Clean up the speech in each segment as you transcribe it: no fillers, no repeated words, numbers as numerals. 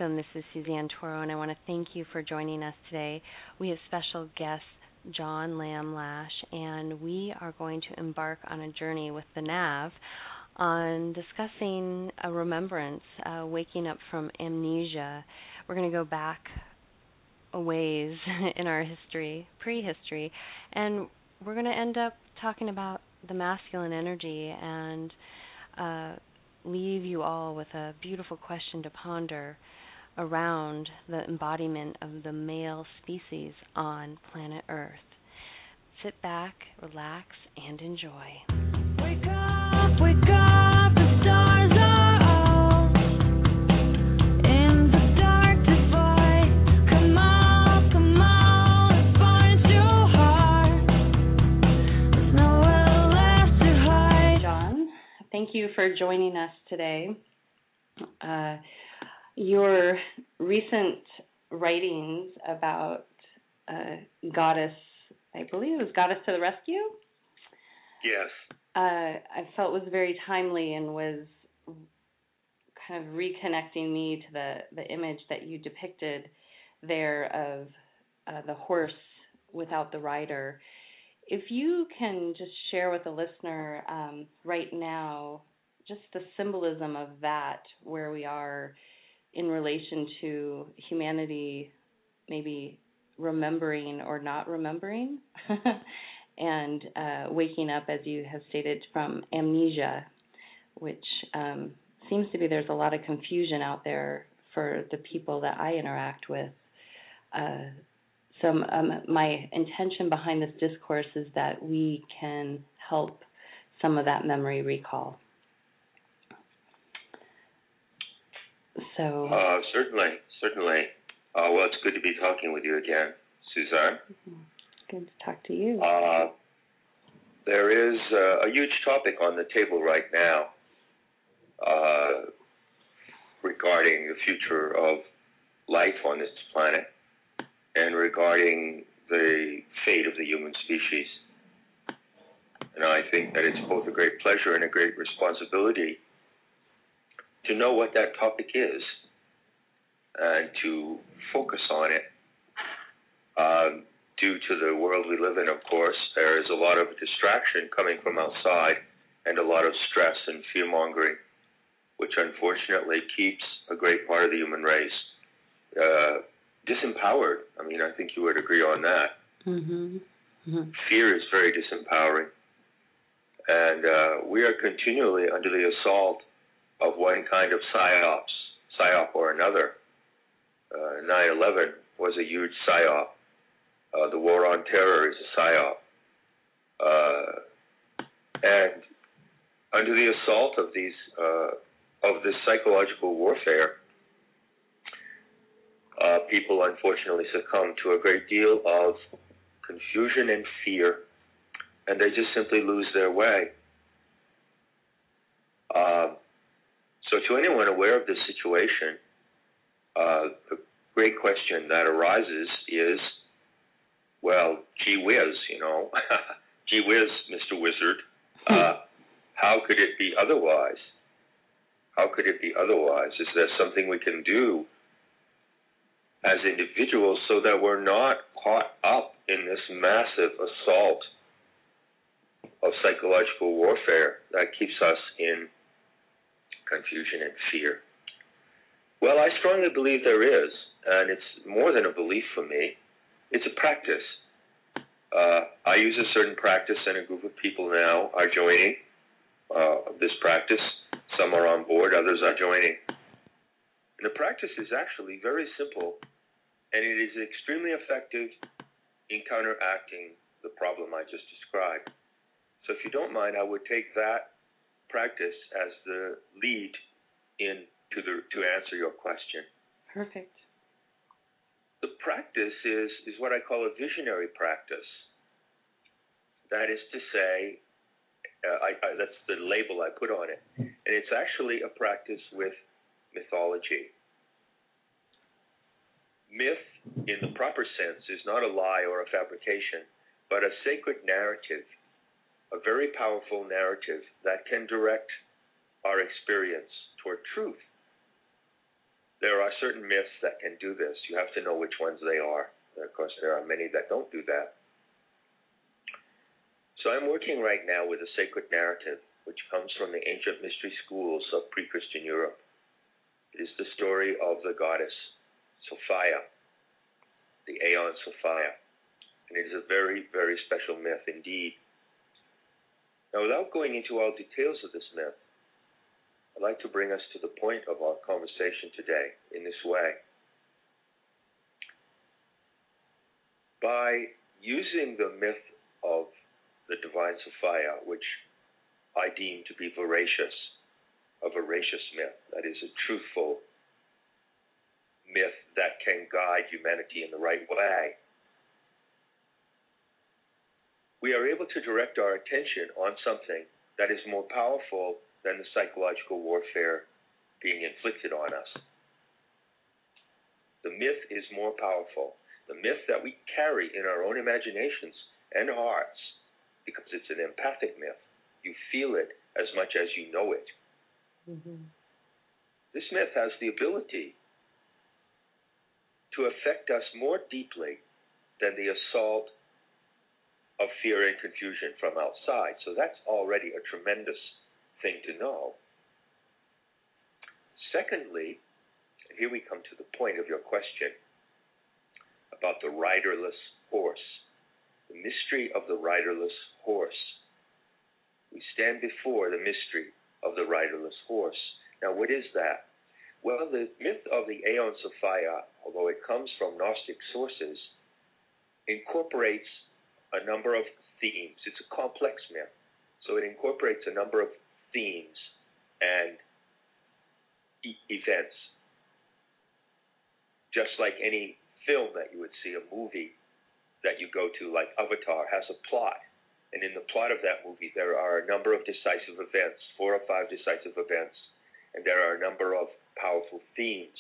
Welcome. This is Suzanne Toro, and I want to thank you for joining us today. We have special guest John Lamb Lash, and we are going to embark on a journey with the NAV on discussing a remembrance, waking up from amnesia. We're going to go back a ways in our history, prehistory, and we're going to end up talking about the masculine energy and leave you all with a beautiful question to ponder around the embodiment of the male species on planet Earth. Sit back, relax, and enjoy. Wake up, the stars are all in the darkest void. Come on, it's fine too hard. There's nowhere left to hide. John, thank you for joining us today. Your recent writings about Goddess, I believe it was Goddess to the Rescue? Yes. I felt was very timely and was kind of reconnecting me to the image that you depicted there of the horse without the rider. If you can just share with the listener right now just the symbolism of that, where we are in relation to humanity maybe remembering or not remembering, and waking up, as you have stated, from amnesia, which seems to be there's a lot of confusion out there for the people that I interact with. So my intention behind this discourse is that we can help some of that memory recall. So certainly. Well, it's good to be talking with you again, Suzanne. It's good to talk to you. There is a huge topic on the table right now regarding the future of life on this planet and regarding the fate of the human species. And I think that it's both a great pleasure and a great responsibility to know what that topic is and to focus on it. Due to the world we live in, of course, there is a lot of distraction coming from outside and a lot of stress and fear-mongering, which unfortunately keeps a great part of the human race disempowered. I mean, I think you would agree on that. Mm-hmm. Mm-hmm. Fear is very disempowering. And we are continually under the assault of one kind of psyop or another. 9/11 was a huge psyop. The war on terror is a psyop. And under the assault of these of this psychological warfare, people unfortunately succumb to a great deal of confusion and fear, and they just simply lose their way. So to anyone aware of this situation, the great question that arises is, well, gee whiz, gee whiz, Mr. Wizard, how could it be otherwise? How could it be otherwise? Is there something we can do as individuals so that we're not caught up in this massive assault of psychological warfare that keeps us in confusion and fear? Well, I strongly believe there is, and it's more than a belief for me. It's a practice. I use a certain practice, and a group of people now are joining this practice. Some are on board, others are joining. And the practice is actually very simple, and it is extremely effective in counteracting the problem I just described. So if you don't mind, I would take that practice as the lead to answer your question. Perfect. The practice is what I call a visionary practice. That is to say, that's the label I put on it. And it's actually a practice with mythology. Myth, in the proper sense, is not a lie or a fabrication, but a sacred narrative, a very powerful narrative that can direct our experience toward truth. There are are certain myths that can do this. You have to know which ones they are. And of course, there are many that don't do that. So I'm working right now with a sacred narrative, which comes from the ancient mystery schools of pre-Christian Europe. It is the story of the goddess Sophia, the Aeon Sophia. And it is a very, very special myth indeed. Now, without going into all details of this myth, I'd like to bring us to the point of our conversation today in this way. By using the myth of the divine Sophia, which I deem to be veracious, a veracious myth, that is a truthful myth that can guide humanity in the right way, we are able to direct our attention on something that is more powerful than the psychological warfare being inflicted on us. The myth is more powerful. The myth that we carry in our own imaginations and hearts, because it's an empathic myth. You feel it as much as you know it. Mm-hmm. This myth has the ability to affect us more deeply than the assault of fear and confusion from outside. So that's already a tremendous thing to know. Secondly, and here we come to the point of your question about the riderless horse, the mystery of the riderless horse. We stand before the mystery of the riderless horse. Now, what is that? Well, the myth of the Aeon Sophia, although it comes from Gnostic sources, incorporates a number of themes. It's a complex myth, so it incorporates a number of themes and events. Just like any film that you would see, a movie that you go to, like Avatar, has a plot. And in the plot of that movie, there are a number of decisive events, 4 or 5 decisive events, and there are a number of powerful themes.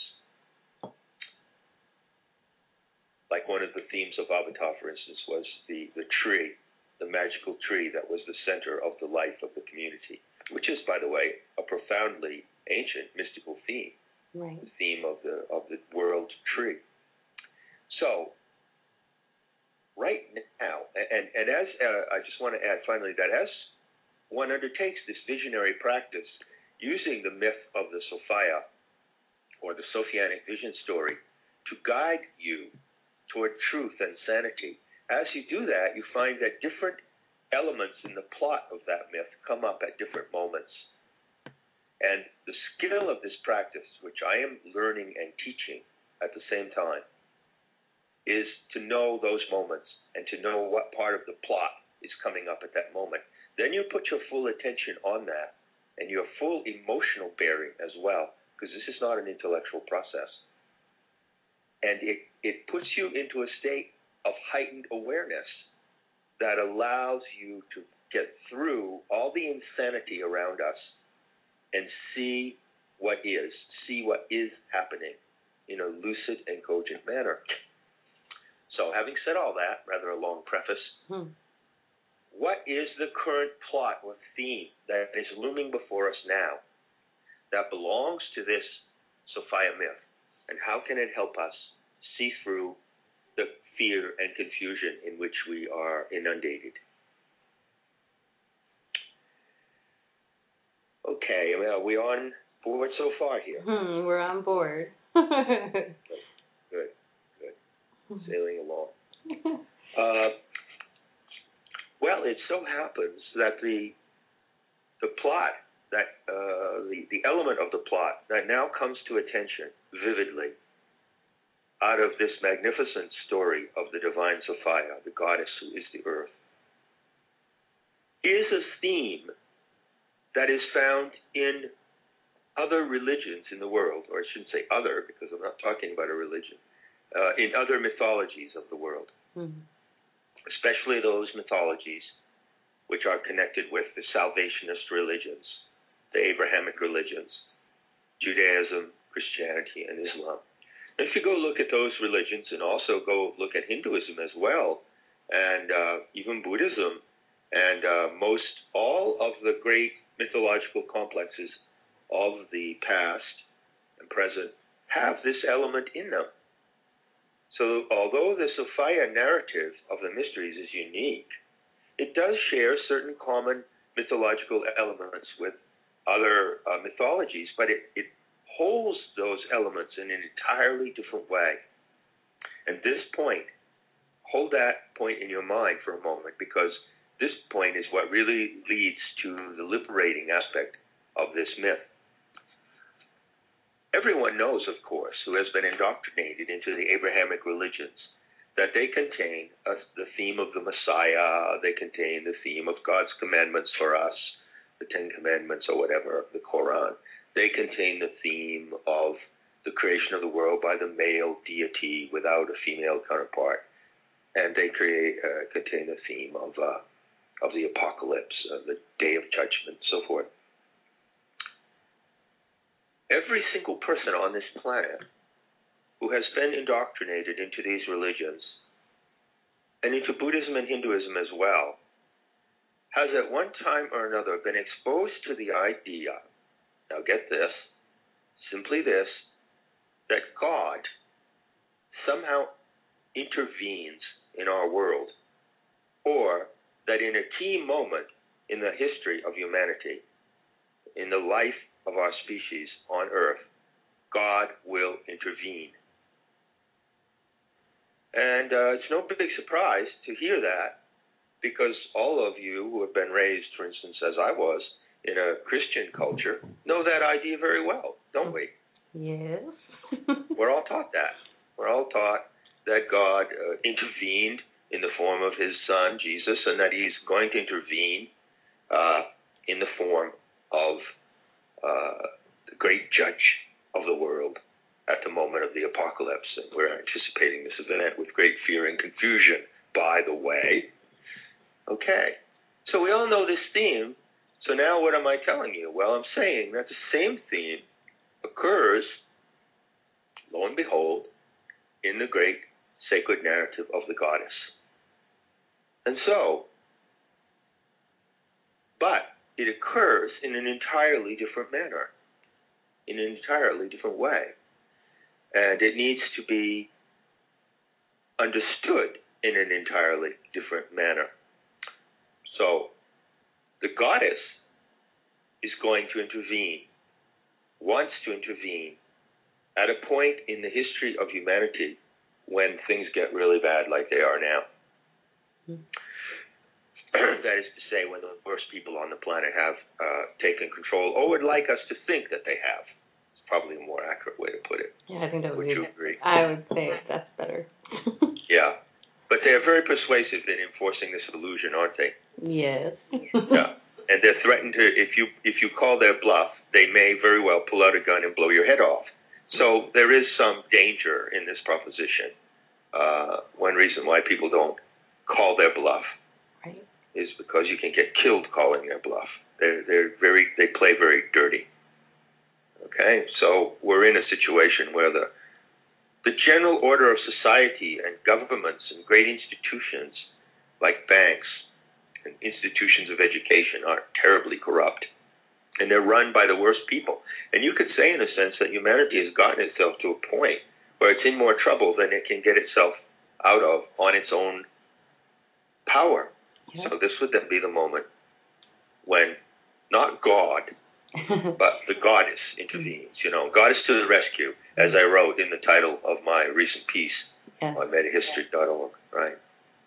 Like one of the themes of Avatar, for instance, was the tree, the magical tree that was the center of the life of the community, which is, by the way, a profoundly ancient mystical theme, right. The theme of the world tree. So, right now, and as I just want to add finally that as one undertakes this visionary practice using the myth of the Sophia, or the Sophianic vision story, to guide you toward truth and sanity. As you do that, you find that different elements in the plot of that myth come up at different moments. And the skill of this practice, which I am learning and teaching at the same time, is to know those moments and to know what part of the plot is coming up at that moment. Then you put your full attention on that and your full emotional bearing as well, because this is not an intellectual process. And it puts you into a state of heightened awareness that allows you to get through all the insanity around us and see what is happening in a lucid and cogent manner. So having said all that, rather a long preface, what is the current plot or theme that is looming before us now that belongs to this Sophia myth? And how can it help us see through the fear and confusion in which we are inundated? Okay, well, are we on board so far here? We're on board. Good. Sailing along. Well, it so happens that the plot, that the element of the plot that now comes to attention vividly out of this magnificent story of the divine Sophia, the goddess who is the earth, is a theme that is found in other religions in the world, or I shouldn't say other, because I'm not talking about a religion, in other mythologies of the world, especially those mythologies which are connected with the salvationist religions, the Abrahamic religions, Judaism, Christianity, and Islam. And if you go look at those religions and also go look at Hinduism as well, and even Buddhism, and all of the great mythological complexes of the past and present have this element in them. So although the Sophia narrative of the mysteries is unique, it does share certain common mythological elements with other mythologies, but it holds those elements in an entirely different way. And this point, hold that point in your mind for a moment, because this point is what really leads to the liberating aspect of this myth. Everyone knows, of course, who has been indoctrinated into the Abrahamic religions, that they contain the theme of the Messiah, they contain the theme of God's commandments for us, the Ten Commandments or whatever, the Quran. They contain the theme of the creation of the world by the male deity without a female counterpart. And they contain the theme of the apocalypse, the day of judgment, and so forth. Every single person on this planet who has been indoctrinated into these religions, and into Buddhism and Hinduism as well, has at one time or another been exposed to the idea, now get this, simply this, that God somehow intervenes in our world, or that in a key moment in the history of humanity, in the life of our species on Earth, God will intervene. And it's no big surprise to hear that, because all of you who have been raised, for instance, as I was, in a Christian culture, know that idea very well, don't we? Yes. We're all taught that. We're all taught that God intervened in the form of his son, Jesus, and that he's going to intervene in the form of the great judge of the world at the moment of the apocalypse. And we're anticipating this event with great fear and confusion, by the way. Okay, so we all know this theme. So now what am I telling you? Well, I'm saying that the same theme occurs, lo and behold, in the great sacred narrative of the goddess. And so, but it occurs in an entirely different manner, in an entirely different way. And it needs to be understood in an entirely different manner. So, the goddess is going to intervene, wants to intervene, at a point in the history of humanity when things get really bad like they are now. That is to say, when the worst people on the planet have taken control, or would like us to think that they have. It's probably a more accurate way to put it. Yeah, I think that would you agree? I would say that's better. Yeah. But they are very persuasive in enforcing this illusion, aren't they? Yes. Yeah. And they're threatened to, if you call their bluff, they may very well pull out a gun and blow your head off. So there is some danger in this proposition. One reason why people don't call their bluff is because you can get killed calling their bluff. They play very dirty. Okay, so we're in a situation where the general order of society and governments and great institutions like banks and institutions of education are terribly corrupt. And they're run by the worst people. And you could say, in a sense, that humanity has gotten itself to a point where it's in more trouble than it can get itself out of on its own power. Yeah. So this would then be the moment when not God, but the goddess intervenes. You know, goddess to the rescue, as I wrote in the title of my recent piece on metahistory.org, right?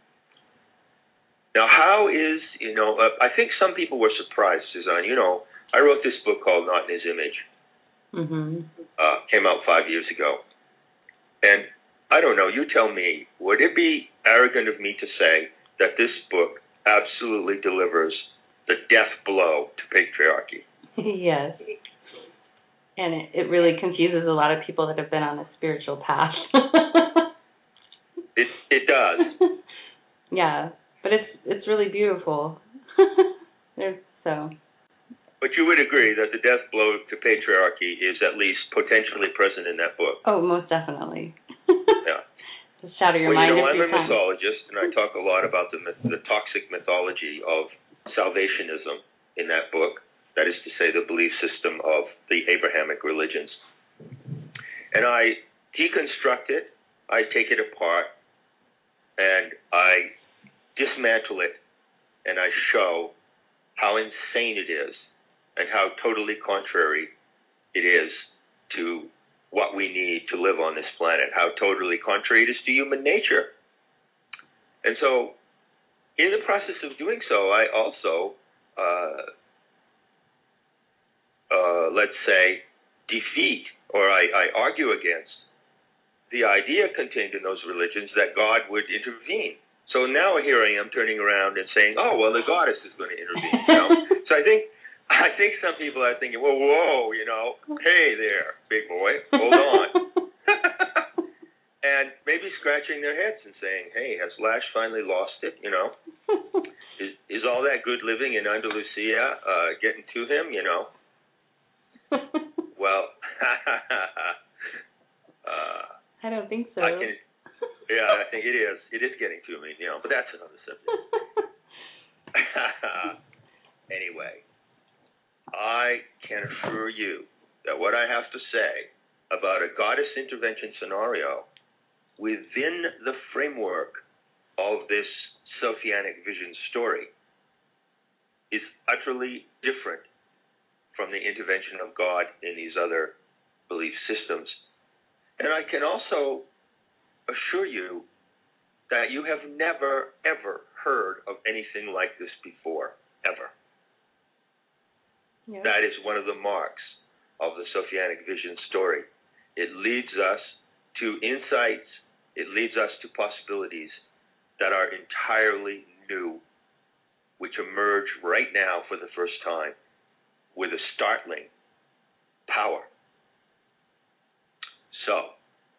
Now, how is, I think some people were surprised, Suzanne. I wrote this book called Not in His Image. Came out 5 years ago. And I don't know, you tell me, would it be arrogant of me to say that this book absolutely delivers the death blow to patriarchy? Yes. And it really confuses a lot of people that have been on a spiritual path. It does. Yeah. But it's really beautiful. But you would agree that the death blow to patriarchy is at least potentially present in that book. Oh, most definitely. Yeah. Just shatter your mind. I'm a mythologist, and I talk a lot about the toxic mythology of salvationism in that book. That is to say, the belief system of the Abrahamic religions. And I deconstruct it, I take it apart, and I dismantle it, and I show how insane it is and how totally contrary it is to what we need to live on this planet, how totally contrary it is to human nature. And so, in the process of doing so, I also, let's say, defeat, or I argue against the idea contained in those religions that God would intervene. So now here I am turning around and saying, oh, well, the goddess is going to intervene. You know? So I think some people are thinking, well, whoa, you know, hey there, big boy, hold on. And maybe scratching their heads and saying, hey, has Lash finally lost it, you know? Is all that good living in Andalusia getting to him, you know? Well, I don't think so. I think it is. It is getting to me, you know, but that's another subject. Anyway, I can assure you that what I have to say about a goddess intervention scenario within the framework of this Sophianic vision story is utterly different from the intervention of God in these other belief systems. And I can also assure you that you have never, ever heard of anything like this before, ever. Yeah. That is one of the marks of the Sophianic vision story. It leads us to insights, it leads us to possibilities that are entirely new, which emerge right now for the first time with a startling power. So,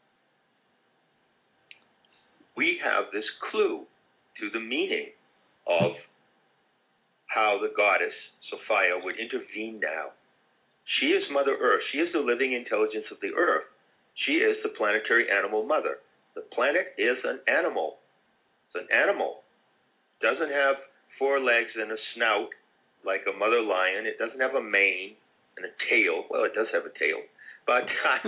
we have this clue to the meaning of how the goddess, Sophia, would intervene now. She is Mother Earth. She is the living intelligence of the Earth. She is the planetary animal mother. The planet is an animal. It's an animal. It doesn't have 4 legs and a snout like a mother lion. It doesn't have a mane and a tail. Well, it does have a tail. But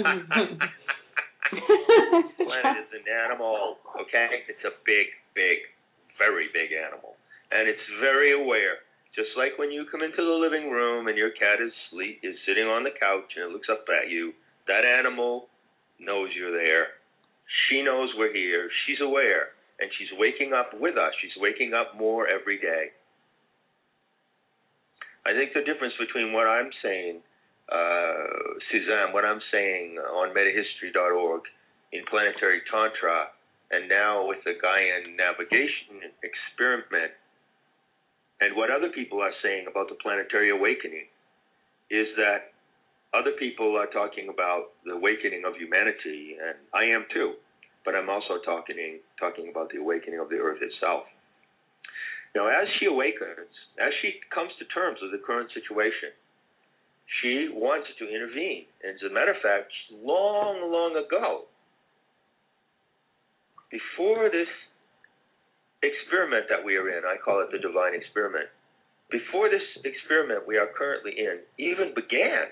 planet is an animal, okay? It's a big, very big animal. And it's very aware. Just like when you come into the living room and your cat is sitting on the couch and it looks up at you, that animal knows you're there. She knows we're here. She's aware. And she's waking up with us. She's waking up more every day. I think the difference between what I'm saying, Suzanne, what I'm saying on metahistory.org in Planetary Tantra, and now with the Gaian navigation experiment, and what other people are saying about the planetary awakening, is that other people are talking about the awakening of humanity, and I am too, but I'm also talking about the awakening of the Earth itself. Now, as she awakens, as she comes to terms with the current situation, she wants to intervene. And as a matter of fact, long, long ago, before this experiment that we are in, I call it the divine experiment, before this experiment we are currently in even began,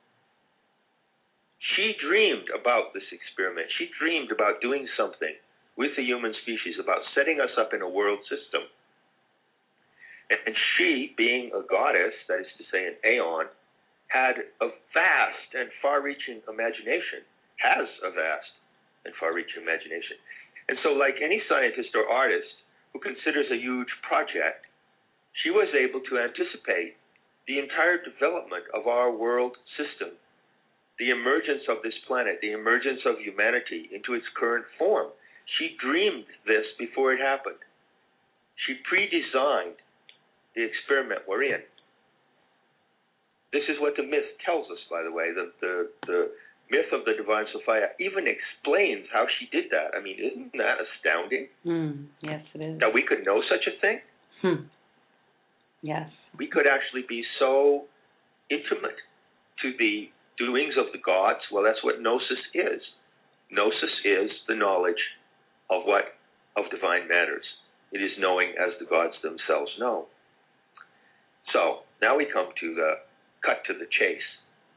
she dreamed about this experiment. She dreamed about doing something with the human species, about setting us up in a world system. And she, being a goddess, that is to say an aeon, had a vast and far-reaching imagination, has a vast and far-reaching imagination. And so like any scientist or artist who considers a huge project, she was able to anticipate the entire development of our world system, the emergence of this planet, the emergence of humanity into its current form. She dreamed this before it happened. She pre-designed the experiment we're in. This is what the myth tells us, by the way. The myth of the Divine Sophia even explains how she did that. I mean, isn't that astounding? Yes, it is. That we could know such a thing? Yes. We could actually be so intimate to the doings of the gods. Well, that's what gnosis is. Gnosis is the knowledge of divine matters. It is knowing as the gods themselves know. So, now we come to the cut to the chase.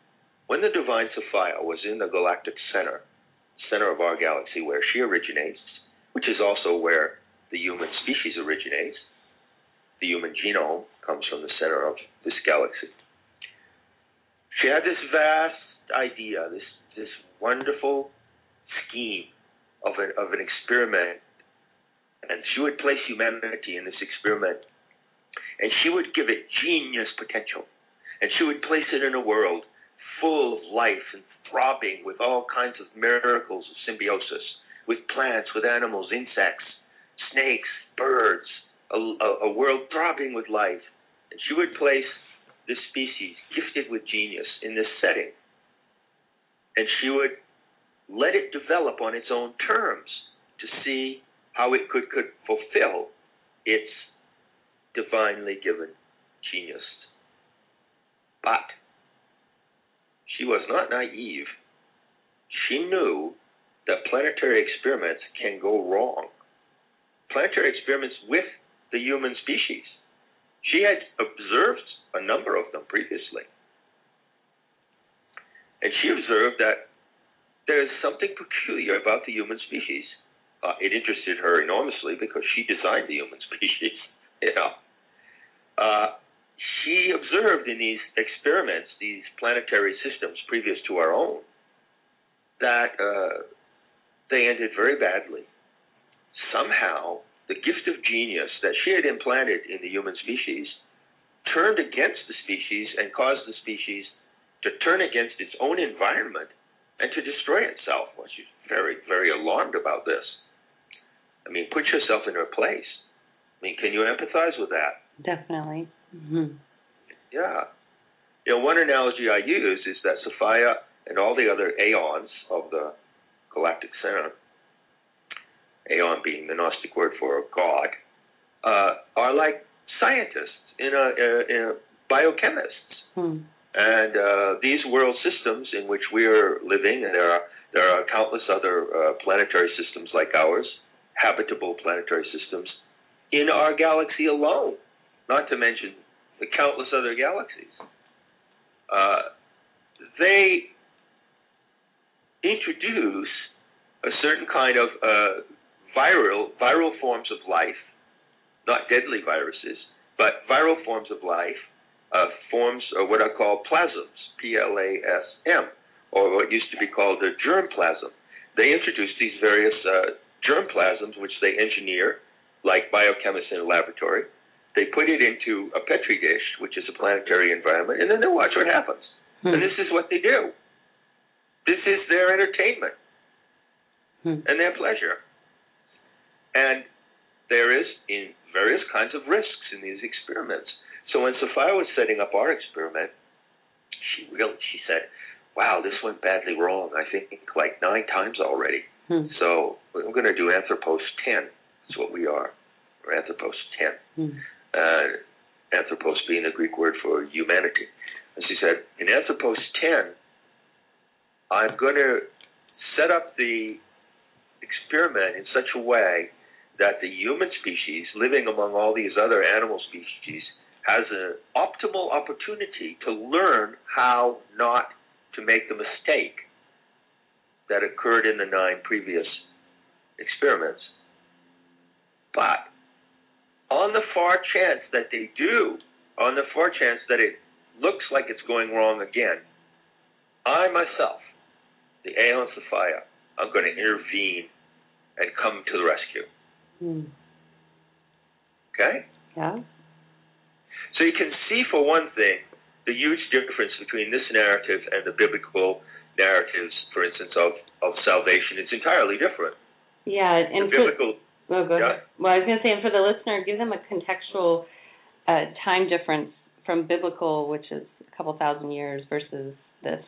when the divine Sophia was in the galactic center of our galaxy where she originates, which is also where the human species originates, the human genome comes from the center of this galaxy. She had this vast idea, this wonderful scheme of an experiment, and she would place humanity in this experiment, and she would give it genius potential, and she would place it in a world full of life and throbbing with all kinds of miracles of symbiosis, with plants, with animals, insects, snakes, birds, a world throbbing with life. And she would place this species, gifted with genius, in this setting. And she would let it develop on its own terms to see how it could fulfill its divinely given genius. But she was not naive. She knew that planetary experiments can go wrong. Planetary experiments with the human species. She had observed a number of them previously. And she observed that there is something peculiar about the human species. It interested her enormously because she designed the human species. She observed in these experiments, these planetary systems previous to our own, that they ended very badly. Somehow, the gift of genius that she had implanted in the human species turned against the species and caused the species to turn against its own environment and to destroy itself. Well, she's very, very alarmed about this. I mean, put yourself in her place. I mean, can you empathize with that? Definitely. Mm-hmm. Yeah. One analogy I use is that Sophia and all the other aeons of the galactic center, aeon being the Gnostic word for God, are like scientists, biochemists. And these world systems in which we are living, and there are countless other planetary systems like ours, habitable planetary systems, in our galaxy alone, not to mention the countless other galaxies. They introduce a certain kind of viral forms of life, not deadly viruses, but viral forms of life, forms of what I call plasms, Plasm, or what used to be called the germ plasm. They introduce these various germ plasms, which they engineer, like biochemists in a laboratory. They put it into a petri dish, which is a planetary environment, and then they watch what happens. And this is what they do. This is their entertainment and their pleasure. And there is in various kinds of risks in these experiments. So when Sophia was setting up our experiment, she said, wow, this went badly wrong, I think like 9 times already. So we're going to do Anthropos 10. That's what we are. We're Anthropos 10. Anthropos being the Greek word for humanity. And she said, in Anthropos 10, I'm going to set up the experiment in such a way that the human species, living among all these other animal species, has an optimal opportunity to learn how not to make the mistake that occurred in the 9 previous experiments. But on the far chance that they do, on the far chance that it looks like it's going wrong again, I myself, the Aeon Sophia, I'm going to intervene and come to the rescue. Okay? Yeah. So you can see, for one thing, the huge difference between this narrative and the biblical narratives, for instance, of salvation. It's entirely different. Yeah, and the biblical. Go ahead. Well, I was going to say, and for the listener, give them a contextual time difference from biblical, which is a couple thousand years, versus this.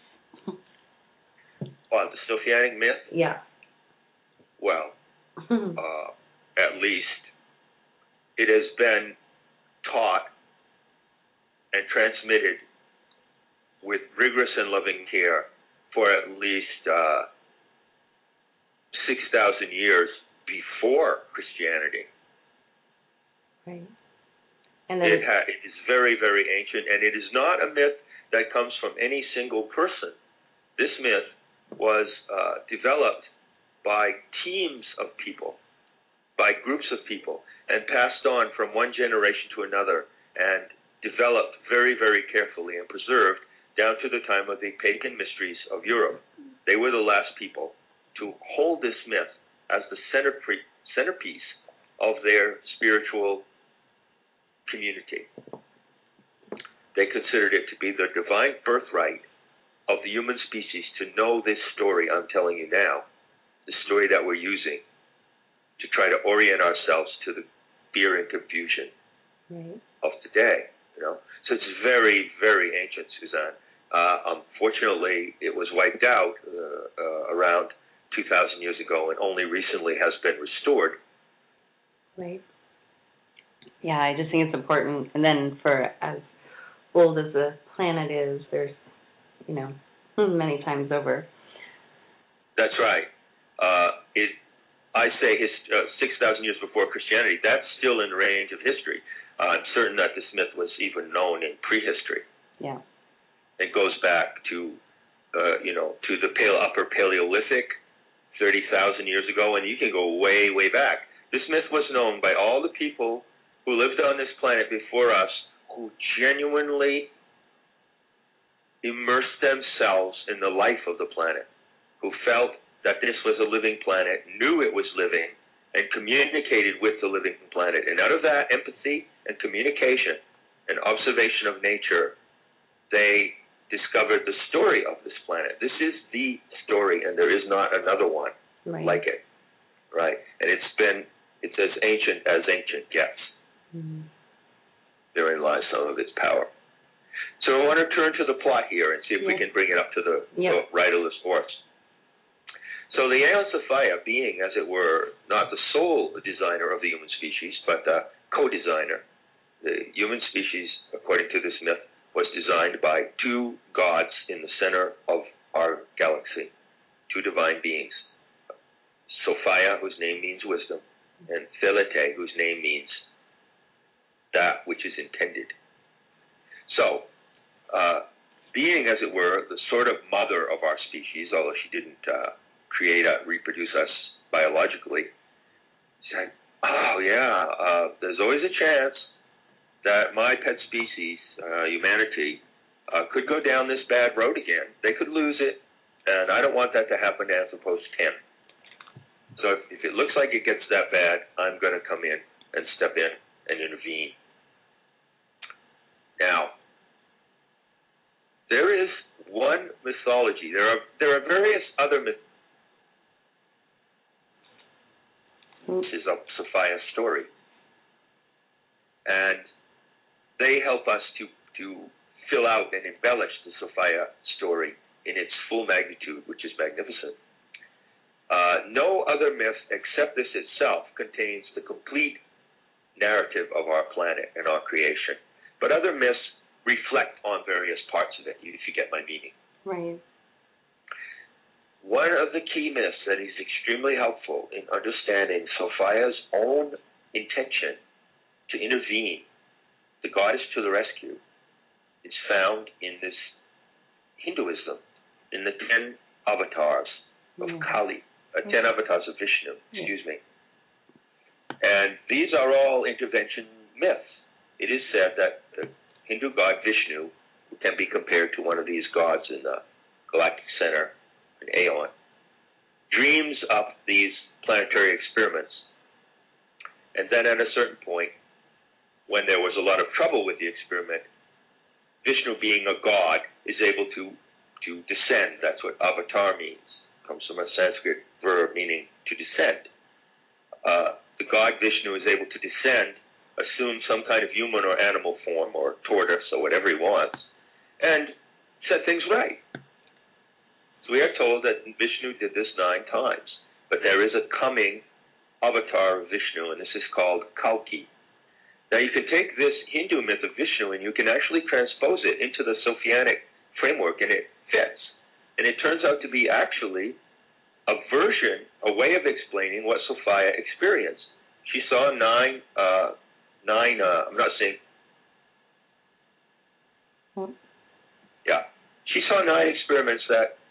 The Sophianic myth? Yeah. Well, at least it has been taught and transmitted with rigorous and loving care for at least 6,000 years before Christianity. Right. And then it is very, very ancient, and it is not a myth that comes from any single person. this myth was developed by teams of people, by groups of people, and passed on from one generation to another, and developed very, very carefully and preserved down to the time of the pagan mysteries of Europe. They were the last people to hold this myth as the centerpiece of their spiritual community. They considered it to be the divine birthright of the human species to know this story I'm telling you now, the story that we're using to try to orient ourselves to the fear and confusion of today. So it's very, very ancient, Suzanne. Unfortunately, it was wiped out around 2,000 years ago, and only recently has been restored. Right. Yeah, I just think it's important. And then for as old as the planet is, there's, many times over. That's right. I say 6,000 years before Christianity, that's still in range of history. I'm certain that this myth was even known in prehistory. Yeah. It goes back to, to the Upper Paleolithic, 30,000 years ago, and you can go way, way back. This myth was known by all the people who lived on this planet before us, who genuinely immersed themselves in the life of the planet, who felt that this was a living planet, knew it was living, and communicated with the living planet. And out of that empathy and communication and observation of nature, they discovered the story of this planet. This is the story, and there is not another one like it, right? And it's as ancient as ancient gets. Mm-hmm. Therein lies some of its power. So I want to turn to the plot here and see if we can bring it up to the riderless horse. So the Aeon Sophia, being, as it were, not the sole designer of the human species, but the co-designer. The human species, according to this myth, was designed by two gods in the center of our galaxy, two divine beings. Sophia, whose name means wisdom, and Thelete, whose name means that which is intended. So, being, as it were, the sort of mother of our species, although she didn't reproduce us biologically, she said, there's always a chance that my pet species, humanity, could go down this bad road again. They could lose it, and I don't want that to happen to Anthropos 10. So if it looks like it gets that bad, I'm going to come in and step in and intervene. Now, there is one mythology. There are various other myths of Sophia's story, and they help us to fill out and embellish the Sophia story in its full magnitude, which is magnificent. No other myth except this itself contains the complete narrative of our planet and our creation. But other myths reflect on various parts of it, if you get my meaning. Right. One of the key myths that is extremely helpful in understanding Sophia's own intention to intervene, the goddess to the rescue, is found in this Hinduism, in the 10 avatars of Kali, 10 avatars of Vishnu, excuse me. And these are all intervention myths. It is said that the Hindu god Vishnu, who can be compared to one of these gods in the galactic center, an Aeon, dreams up these planetary experiments. And then at a certain point, when there was a lot of trouble with the experiment, Vishnu, being a god, is able to descend. That's what avatar means. It comes from a Sanskrit verb meaning to descend. The god Vishnu is able to descend, assume some kind of human or animal form or tortoise or whatever he wants, and set things right. So we are told that Vishnu did this 9 times, but there is a coming avatar of Vishnu, and this is called Kalki. Now you can take this Hindu myth of Vishnu and you can actually transpose it into the Sophianic framework, and it fits. And it turns out to be actually a version, a way of explaining what Sophia experienced. She saw 9, I'm not saying, yeah, she saw 9 experiments that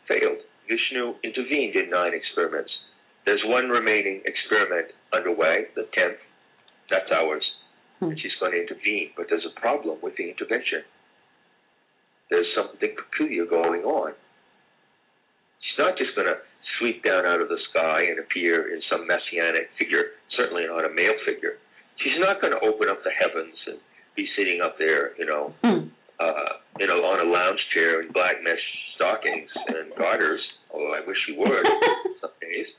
failed. Vishnu intervened in 9 experiments. There's one remaining experiment underway, the 10th. That's ours. And she's going to intervene. But there's a problem with the intervention. There's something peculiar going on. She's not just going to sweep down out of the sky and appear in some messianic figure, certainly not a male figure. She's not going to open up the heavens and be sitting up there, on a lounge chair in black mesh stockings and garters, although I wish she would some days.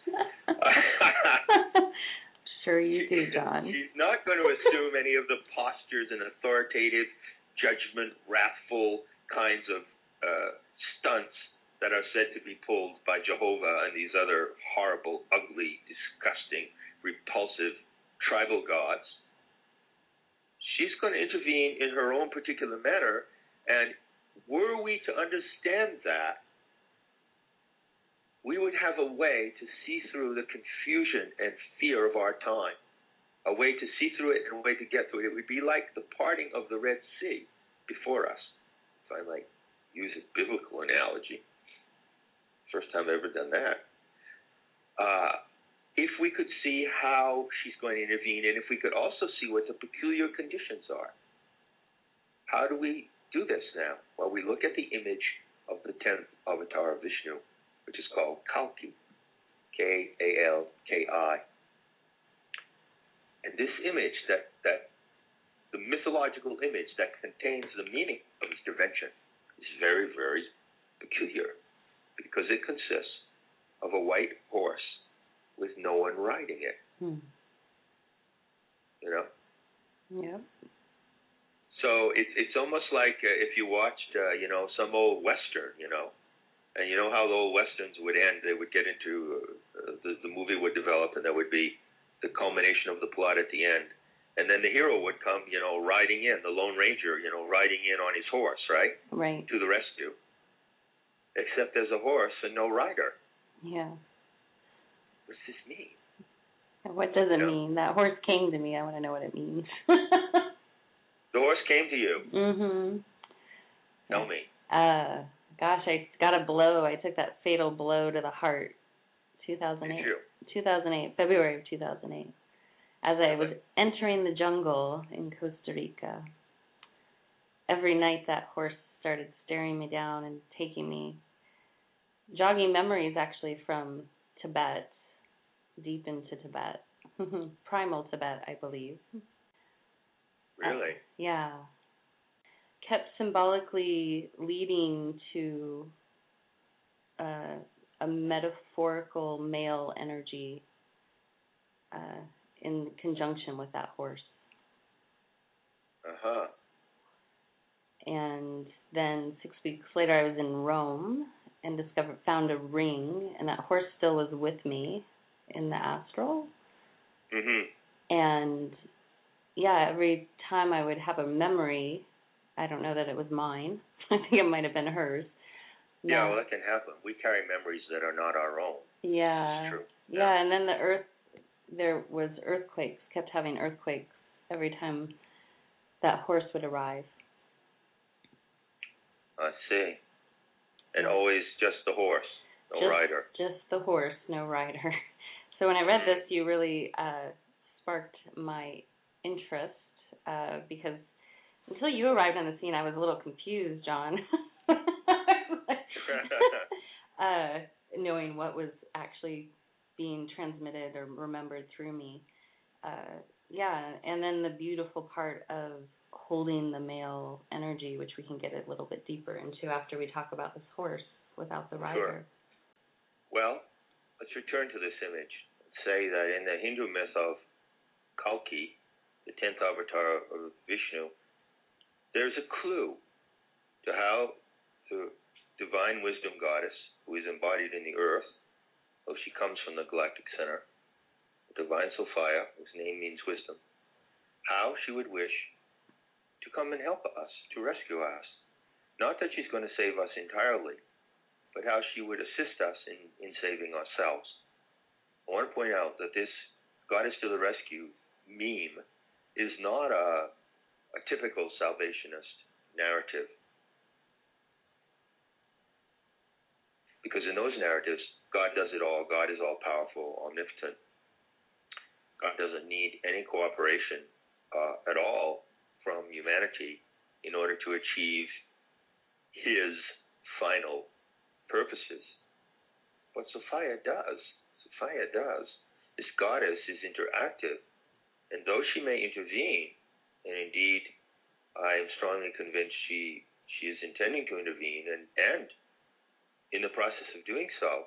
Sure you do, John. She's not going to assume any of the postures and authoritative, judgment, wrathful kinds of stunts that are said to be pulled by Jehovah and these other horrible, ugly, disgusting, repulsive tribal gods. She's going to intervene in her own particular manner, and were we to understand that, we would have a way to see through the confusion and fear of our time, a way to see through it and a way to get through it. It would be like the parting of the Red Sea before us, if I might use a biblical analogy. First time I've ever done that. If we could see how she's going to intervene, and if we could also see what the peculiar conditions are. How do we do this now? Well, we look at the image of the 10th avatar of Vishnu, which is called Kalki, Kalki. And this image, that the mythological image that contains the meaning of intervention, is very, very peculiar, because it consists of a white horse with no one riding it. Yeah. So it's almost like if you watched, some old Western, and you know how the old Westerns would end. They would get into, the movie would develop, and there would be the culmination of the plot at the end. And then the hero would come, riding in, the Lone Ranger, riding in on his horse, right? Right. To the rescue. Except there's a horse and no rider. Yeah. What's this mean? What does it mean? That horse came to me. I want to know what it means. The horse came to you. Mm-hmm. Tell me. Gosh, I got a blow. I took that fatal blow to the heart. 2008. Did you? 2008, February of 2008. As I was entering the jungle in Costa Rica. Every night that horse started staring me down and taking me, jogging memories actually from Tibet, deep into Tibet. Primal Tibet, I believe. Really? Yeah. Kept symbolically leading to a metaphorical male energy in conjunction with that horse. Uh-huh. And then 6 weeks later, I was in Rome and found a ring, and that horse still was with me in the astral. Mm-hmm. And yeah, every time I would have a memory, I don't know that it was mine. I think it might have been hers. No. Yeah, well, that can happen. We carry memories that are not our own. Yeah. It's true. Yeah, and then there was earthquakes, kept having earthquakes every time that horse would arrive. I see. And always just the horse, no rider. Just the horse, no rider. So when I read this, you really sparked my interest because until you arrived on the scene, I was a little confused, John. Knowing what was actually being transmitted or remembered through me. And then the beautiful part of holding the male energy, which we can get a little bit deeper into after we talk about this horse without the rider. Sure. Well, let's return to this image and say that in the Hindu myth of Kalki, the 10th avatar of Vishnu, there's a clue to how the divine wisdom goddess, who is embodied in the earth, though she comes from the galactic center, the divine Sophia, whose name means wisdom, how she would wish to come and help us, to rescue us. Not that she's going to save us entirely, but how she would assist us in saving ourselves. I want to point out that this goddess to the rescue meme is not a typical salvationist narrative. Because in those narratives, God does it all. God is all-powerful, omnipotent. God doesn't need any cooperation at all from humanity in order to achieve his final purposes. What Sophia does, this goddess is interactive, and though she may intervene, and indeed I am strongly convinced she is intending to intervene, and in the process of doing so,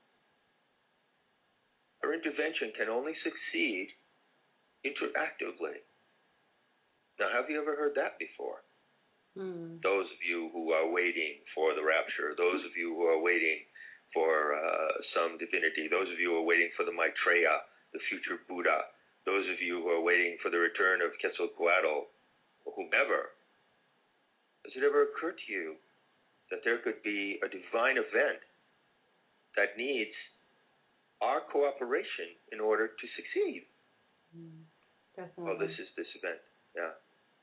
her intervention can only succeed interactively. Now, have you ever heard that before? Those of you who are waiting for the rapture, those of you who are waiting for some divinity, those of you who are waiting for the Maitreya, the future Buddha, those of you who are waiting for the return of Quetzalcoatl, or whomever, has it ever occurred to you that there could be a divine event that needs our cooperation in order to succeed? Definitely. Well, this is this event, yeah.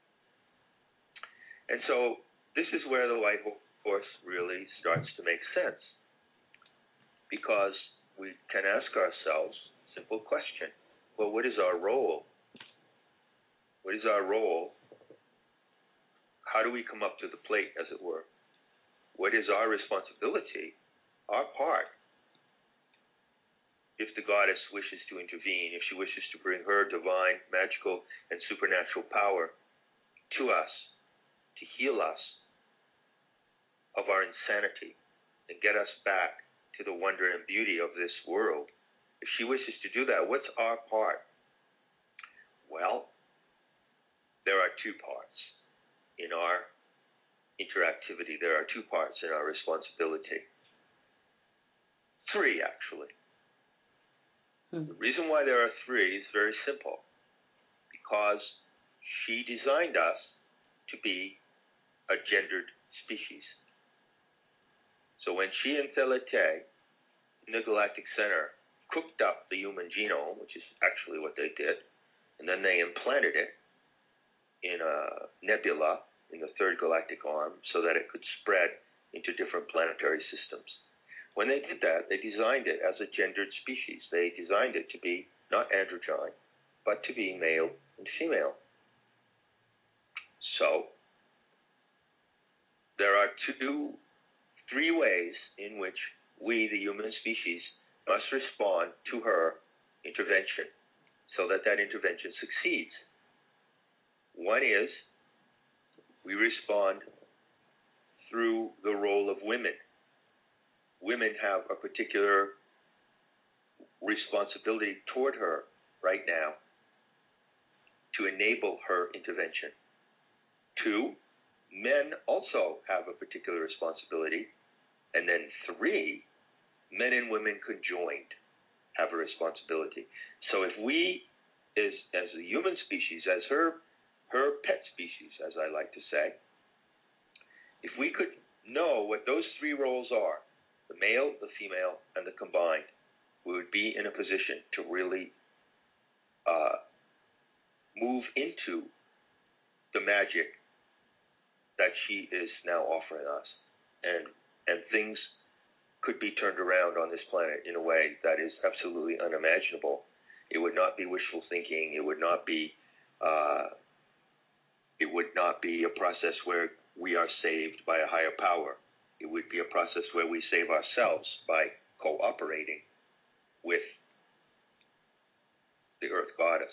And so this is where the white horse really starts to make sense, because we can ask ourselves a simple question. Well, what is our role? What is our role? How do we come up to the plate, as it were? What is our responsibility, our part, if the goddess wishes to intervene, if she wishes to bring her divine, magical, and supernatural power to us, to heal us of our insanity and get us back to the wonder and beauty of this world? If she wishes to do that, what's our part? Well, there are two parts in our interactivity. There are two parts in our responsibility. Three, actually. The reason why there are three is very simple. Because she designed us to be a gendered species. So when she and Thelete in the Galactic Center cooked up the human genome, which is actually what they did, and then they implanted it in a nebula in the third galactic arm so that it could spread into different planetary systems. When they did that, they designed it as a gendered species. They designed it to be not androgyne, but to be male and female. So there are three ways in which we, the human species, must respond to her intervention so that that intervention succeeds. One is we respond through the role of women. Women have a particular responsibility toward her right now to enable her intervention. Two, men also have a particular responsibility. And then three, men and women conjoined have a responsibility. So if we, as the human species, as her pet species, as I like to say, if we could know what those three roles are, the male, the female, and the combined, we would be in a position to really move into the magic that she is now offering us. And things could be turned around on this planet in a way that is absolutely unimaginable. It would not be wishful thinking. It would not be a process where we are saved by a higher power. It would be a process where we save ourselves by cooperating with the Earth Goddess.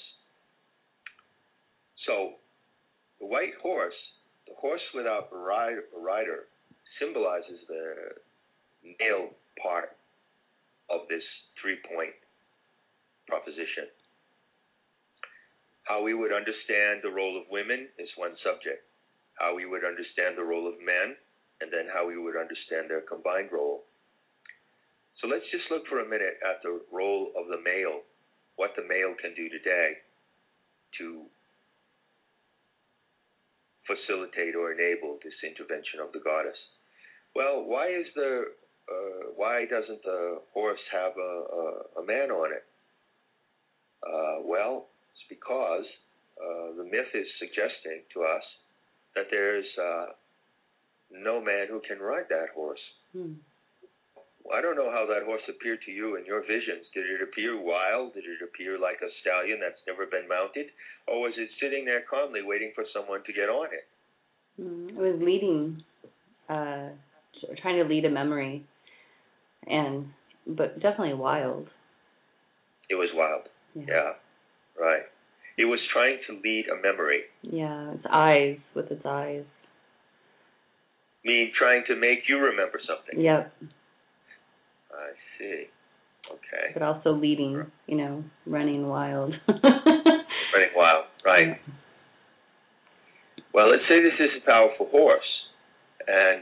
So the white horse, the horse without a rider, symbolizes the male part of this three-point proposition. How we would understand the role of women is one subject. How we would understand the role of men, and then how we would understand their combined role. So let's just look for a minute at the role of the male, what the male can do today to facilitate or enable this intervention of the goddess. Well, why doesn't the horse have a man on it? Well, it's because the myth is suggesting to us that there's no man who can ride that horse. I don't know how that horse appeared to you in your visions. Did it appear wild? Did it appear like a stallion that's never been mounted? Or was it sitting there calmly waiting for someone to get on it? It was leading, trying to lead a memory, but definitely wild. It was wild. Yeah, right. It was trying to lead a memory. Yeah, its eyes. Meaning trying to make you remember something. Yep. I see. Okay. But also leading, running wild. Running wild, right. Yeah. Well, let's say this is a powerful horse, and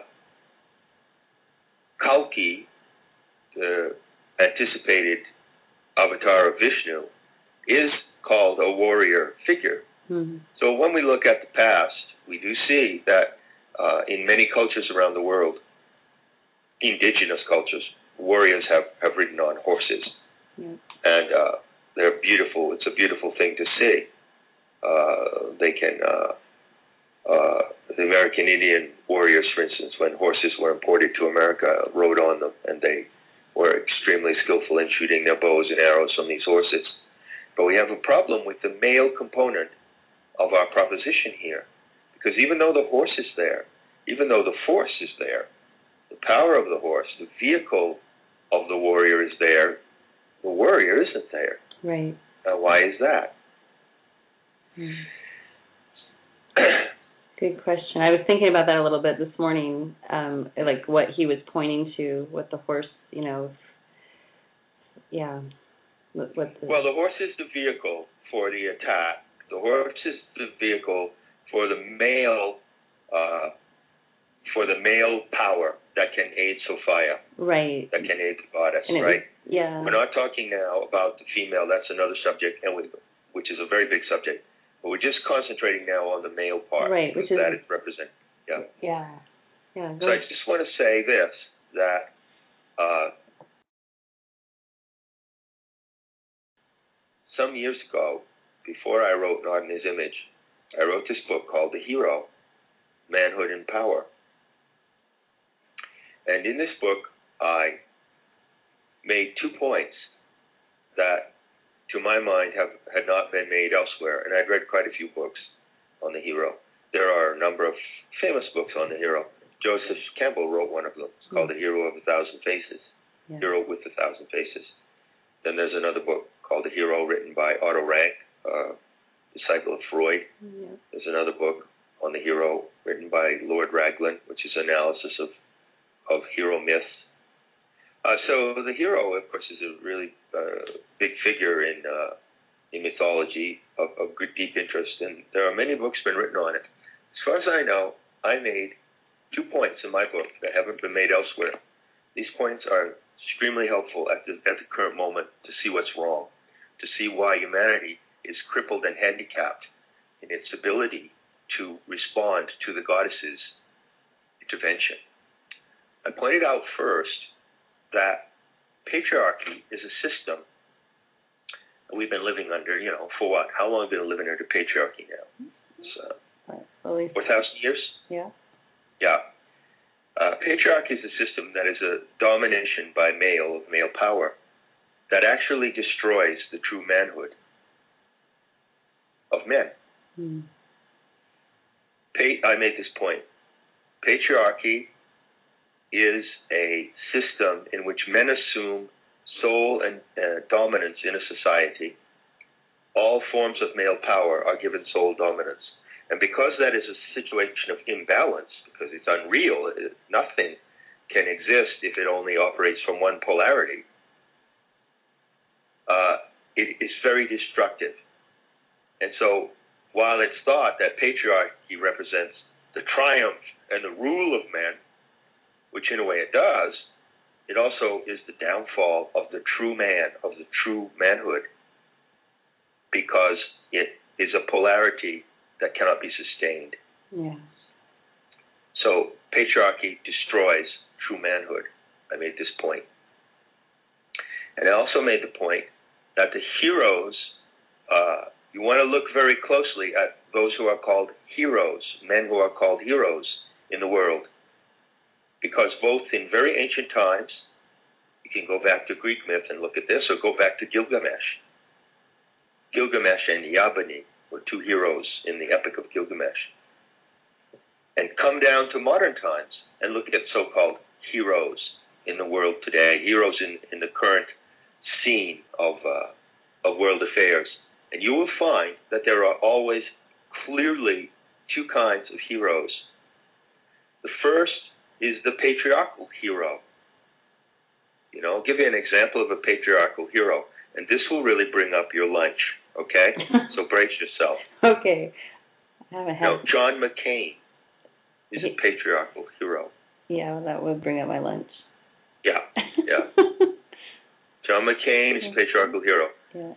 Kalki, the anticipated avatar of Vishnu, is called a warrior figure. Mm-hmm. So when we look at the past, we do see that in many cultures around the world, indigenous cultures, warriors have ridden on horses. Yeah. And they're beautiful. It's a beautiful thing to see. They can, the American Indian warriors, for instance, when horses were imported to America, rode on them, and they were extremely skillful in shooting their bows and arrows from these horses. But we have a problem with the male component of our proposition here, because even though the horse is there, even though the force is there, the power of the horse, the vehicle of the warrior is there, the warrior isn't there. Right. Now, why is that? Good question. I was thinking about that a little bit this morning, like what he was pointing to, what the horse, yeah. Well, the horse is the vehicle for the attack. The horse is the vehicle for the male power that can aid Sophia. Right. That can aid the goddess, and right? Yeah. We're not talking now about the female. That's another subject, which is a very big subject. But we're just concentrating now on the male part. Right, which is that it represents. Yeah. Yeah. Yeah. So I just want to say this, that some years ago, before I wrote Not in His Image, I wrote this book called The Hero, Manhood and Power. And in this book, I made 2 points that, to my mind, had not been made elsewhere. And I'd read quite a few books on the hero. There are a number of famous books on the hero. Joseph Campbell wrote one of them. It's called The Hero of a Thousand Faces, Hero with a Thousand Faces. Then there's another book called The Hero, written by Otto Rank, disciple of Freud. Yeah. There's another book on the hero written by Lord Raglan, which is analysis of hero myths. So the hero, of course, is a really big figure in mythology of good, deep interest, and there are many books been written on it. As far as I know, I made 2 points in my book that haven't been made elsewhere. These points are extremely helpful at the current moment to see what's wrong, to see why humanity is crippled and handicapped in its ability to respond to the goddess's intervention. I pointed out first that patriarchy is a system that we've been living under, for what? How long have we been living under patriarchy now? So, 4,000 years? Yeah. Yeah. Patriarchy is a system that is a domination by male power, that actually destroys the true manhood of men. I made this point. Patriarchy is a system in which men assume sole and dominance in a society. All forms of male power are given sole dominance. And because that is a situation of imbalance, because it's unreal, nothing can exist if it only operates from one polarity, it is very destructive. And so while it's thought that patriarchy represents the triumph and the rule of men, which in a way it does, it also is the downfall of the true man, of the true manhood, because it is a polarity that cannot be sustained. Yeah. So patriarchy destroys true manhood. I made this point. And I also made the point that the heroes, you want to look very closely at those who are called heroes, men who are called heroes in the world. Because both in very ancient times can go back to Greek myth and look at this, or go back to Gilgamesh. Gilgamesh and Yabani were two heroes in the Epic of Gilgamesh. And come down to modern times and look at so-called heroes in the world today, heroes in the current scene of world affairs. And you will find that there are always clearly two kinds of heroes. The first is the patriarchal hero. I'll give you an example of a patriarchal hero, and this will really bring up your lunch, okay? So brace yourself. Okay. I haven't had... John McCain is a patriarchal hero. Yeah, that would bring up my lunch. Yeah. John McCain is a patriarchal hero. Yeah.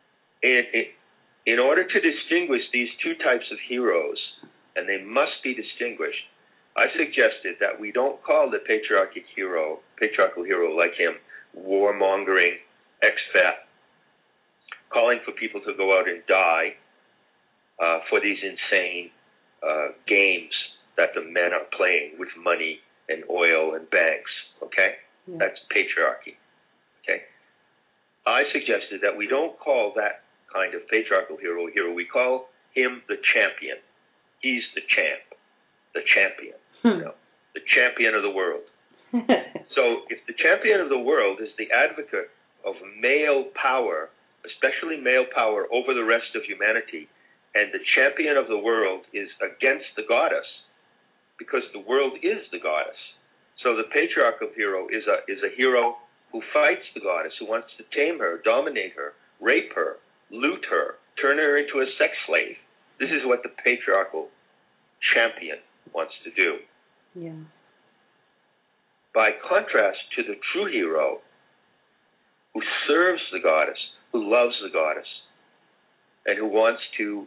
In order to distinguish these two types of heroes, and they must be distinguished, I suggested that we don't call the patriarchal hero like him, warmongering, ex-fat, calling for people to go out and die for these insane games that the men are playing with money and oil and banks, okay? Yeah. That's patriarchy, okay? I suggested that we don't call that kind of patriarchal hero. We call him the champion. He's the champion, the champion of the world. So if the champion of the world is the advocate of male power, especially male power over the rest of humanity, and the champion of the world is against the goddess, because the world is the goddess. So the patriarchal hero is a hero who fights the goddess, who wants to tame her, dominate her, rape her, loot her, turn her into a sex slave. This is what the patriarchal champion wants to do. Yeah. By contrast to the true hero, who serves the goddess, who loves the goddess, and who wants to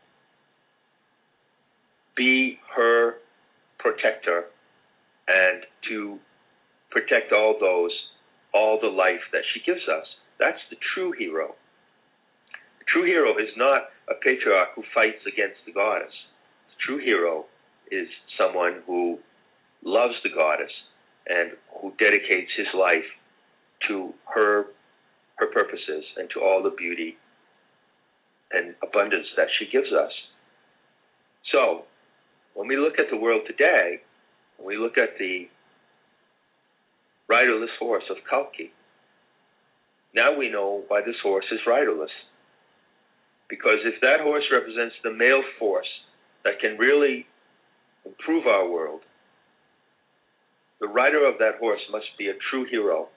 be her protector and to protect all the life that she gives us. That's the true hero. The true hero is not a patriarch who fights against the goddess. The true hero is someone who loves the goddess and who dedicates his life to her purposes and to all the beauty and abundance that she gives us. So, when we look at the world today, when we look at the riderless horse of Kalki, now we know why this horse is riderless. Because if that horse represents the male force that can really improve our world, the rider of that horse must be a true hero,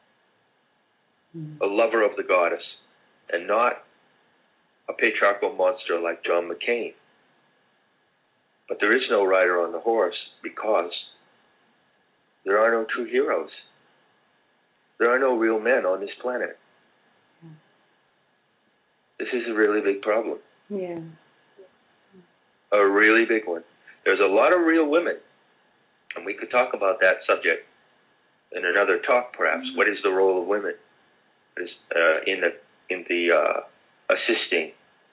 a lover of the goddess, and not a patriarchal monster like John McCain. But there is no rider on the horse because there are no true heroes. There are no real men on this planet. This is a really big problem. Yeah. A really big one. There's a lot of real women, and we could talk about that subject in another talk, perhaps. Mm-hmm. What is the role of women in the assisting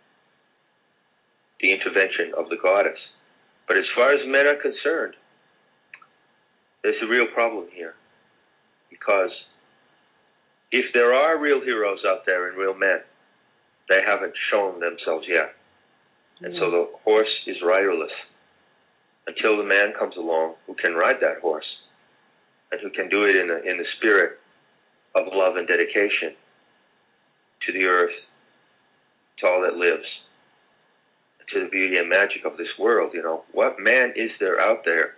the intervention of the goddess? But as far as men are concerned, there's a real problem here, because if there are real heroes out there and real men, they haven't shown themselves yet. And so the horse is riderless until the man comes along who can ride that horse and who can do it in the spirit of love and dedication to the earth, to all that lives, to the beauty and magic of this world. What man is there out there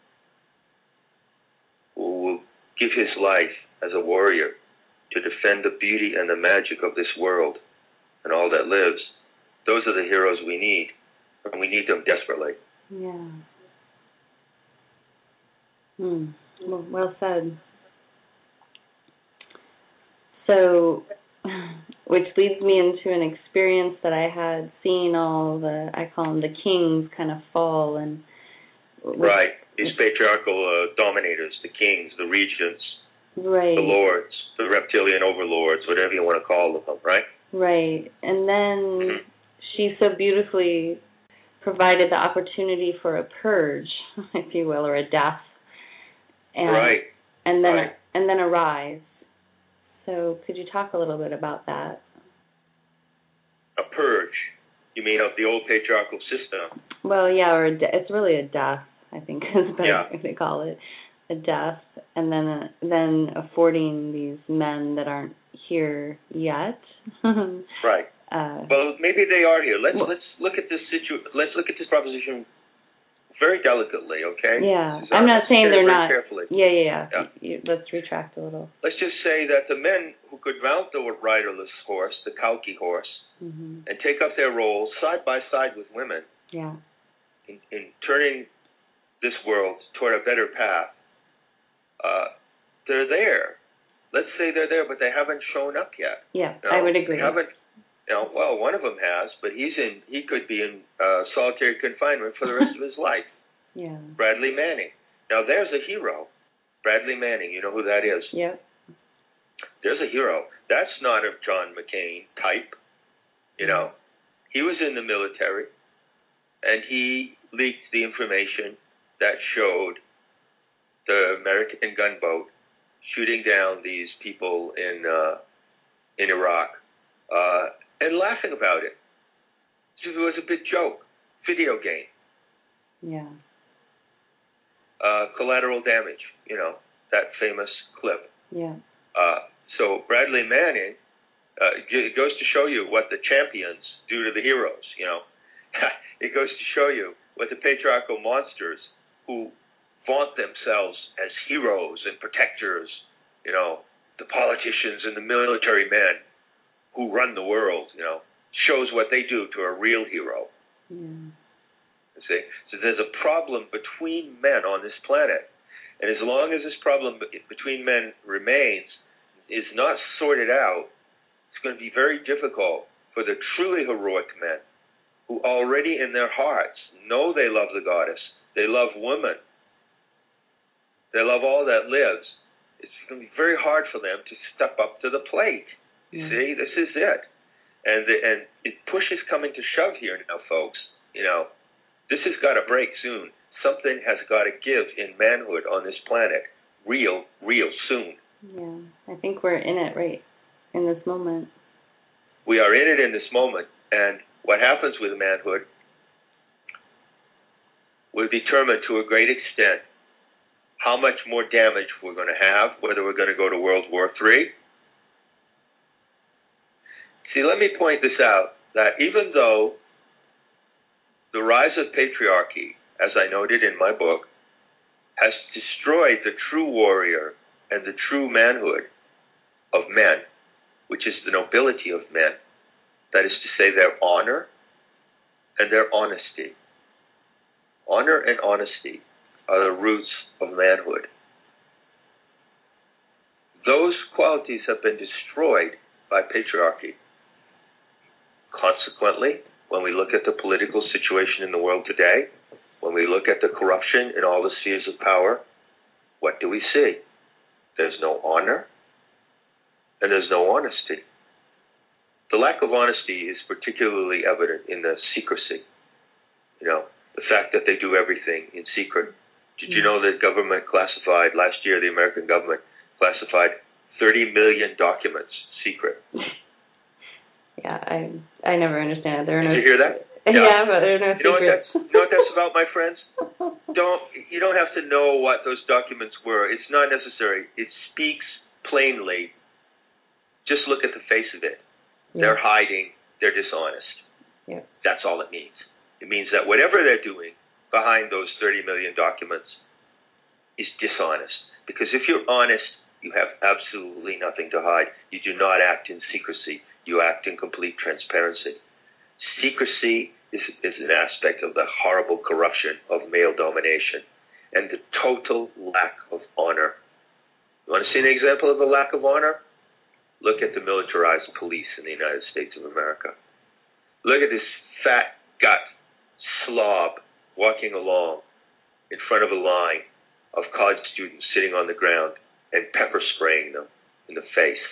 who will give his life as a warrior to defend the beauty and the magic of this world and all that lives? Those are the heroes we need, and we need them desperately. Yeah. Well said. So, which leads me into an experience that I had seeing I call them the kings kind of fall. Right. These patriarchal dominators, the kings, the regents, right, the lords, the reptilian overlords, whatever you want to call them, right? Right. And then she so beautifully provided the opportunity for a purge, if you will, or a death. And, right. And then a rise. So could you talk a little bit about that? A purge. You mean of the old patriarchal system? Well, yeah, or it's really a death, I think is better to call it. A death, and then affording these men that aren't here yet. Right. Well, maybe they are here. Let's look at this Let's look at this proposition very delicately, okay? Yeah, Susanna, I'm not saying they're not. Carefully. Yeah. Let's retract a little. Let's just say that the men who could mount the riderless horse, the Kalki horse, and take up their roles side by side with women, in turning this world toward a better path. They're there. Let's say they're there, but they haven't shown up yet. Yeah, I would agree. They haven't. Well, one of them has, but he could be in solitary confinement for the rest of his life. Yeah. Bradley Manning. Now, there's a hero. Bradley Manning. You know who that is? Yep. There's a hero. That's not a John McCain type. He was in the military, and he leaked the information that showed the American gunboat shooting down these people in Iraq, and laughing about it. It was a big joke, video game. Yeah. Collateral Damage, that famous clip. Yeah. So Bradley Manning, it goes to show you what the champions do to the heroes, It goes to show you what the patriarchal monsters who vaunt themselves as heroes and protectors, the politicians and the military men who run the world, shows what they do to a real hero. You see? So there's a problem between men on this planet. And as long as this problem between men remains, is not sorted out, it's going to be very difficult for the truly heroic men who already in their hearts know they love the goddess, they love woman, they love all that lives. It's going to be very hard for them to step up to the plate. You see, this is it. And push is coming to shove here now, folks. This has got to break soon. Something has got to give in manhood on this planet real soon. Yeah, I think we're in it right in this moment. We are in it in this moment. And what happens with manhood will determine to a great extent how much more damage we're going to have, whether we're going to go to World War III. See, let me point this out, that even though the rise of patriarchy, as I noted in my book, has destroyed the true warrior and the true manhood of men, which is the nobility of men, that is to say their honor and their honesty. Honor and honesty are the roots of manhood. Those qualities have been destroyed by patriarchy. Consequently, when we look at the political situation in the world today, when we look at the corruption in all the spheres of power, what do we see? There's no honor, and there's no honesty. The lack of honesty is particularly evident in the secrecy. The fact that they do everything in secret. Did you know that government classified, last year the American government classified 30 million documents secret? Yeah, I never understand it. Did you hear that? Yeah, but there are no secrets. You know what that's about, my friends? You don't have to know what those documents were. It's not necessary. It speaks plainly. Just look at the face of it. Yeah. They're hiding. They're dishonest. Yeah. That's all it means. It means that whatever they're doing behind those 30 million documents is dishonest. Because if you're honest, you have absolutely nothing to hide. You do not act in secrecy. You act in complete transparency. Secrecy is an aspect of the horrible corruption of male domination and the total lack of honor. You want to see an example of the lack of honor? Look at the militarized police in the United States of America. Look at this fat gut slob walking along in front of a line of college students sitting on the ground and pepper spraying them in the face.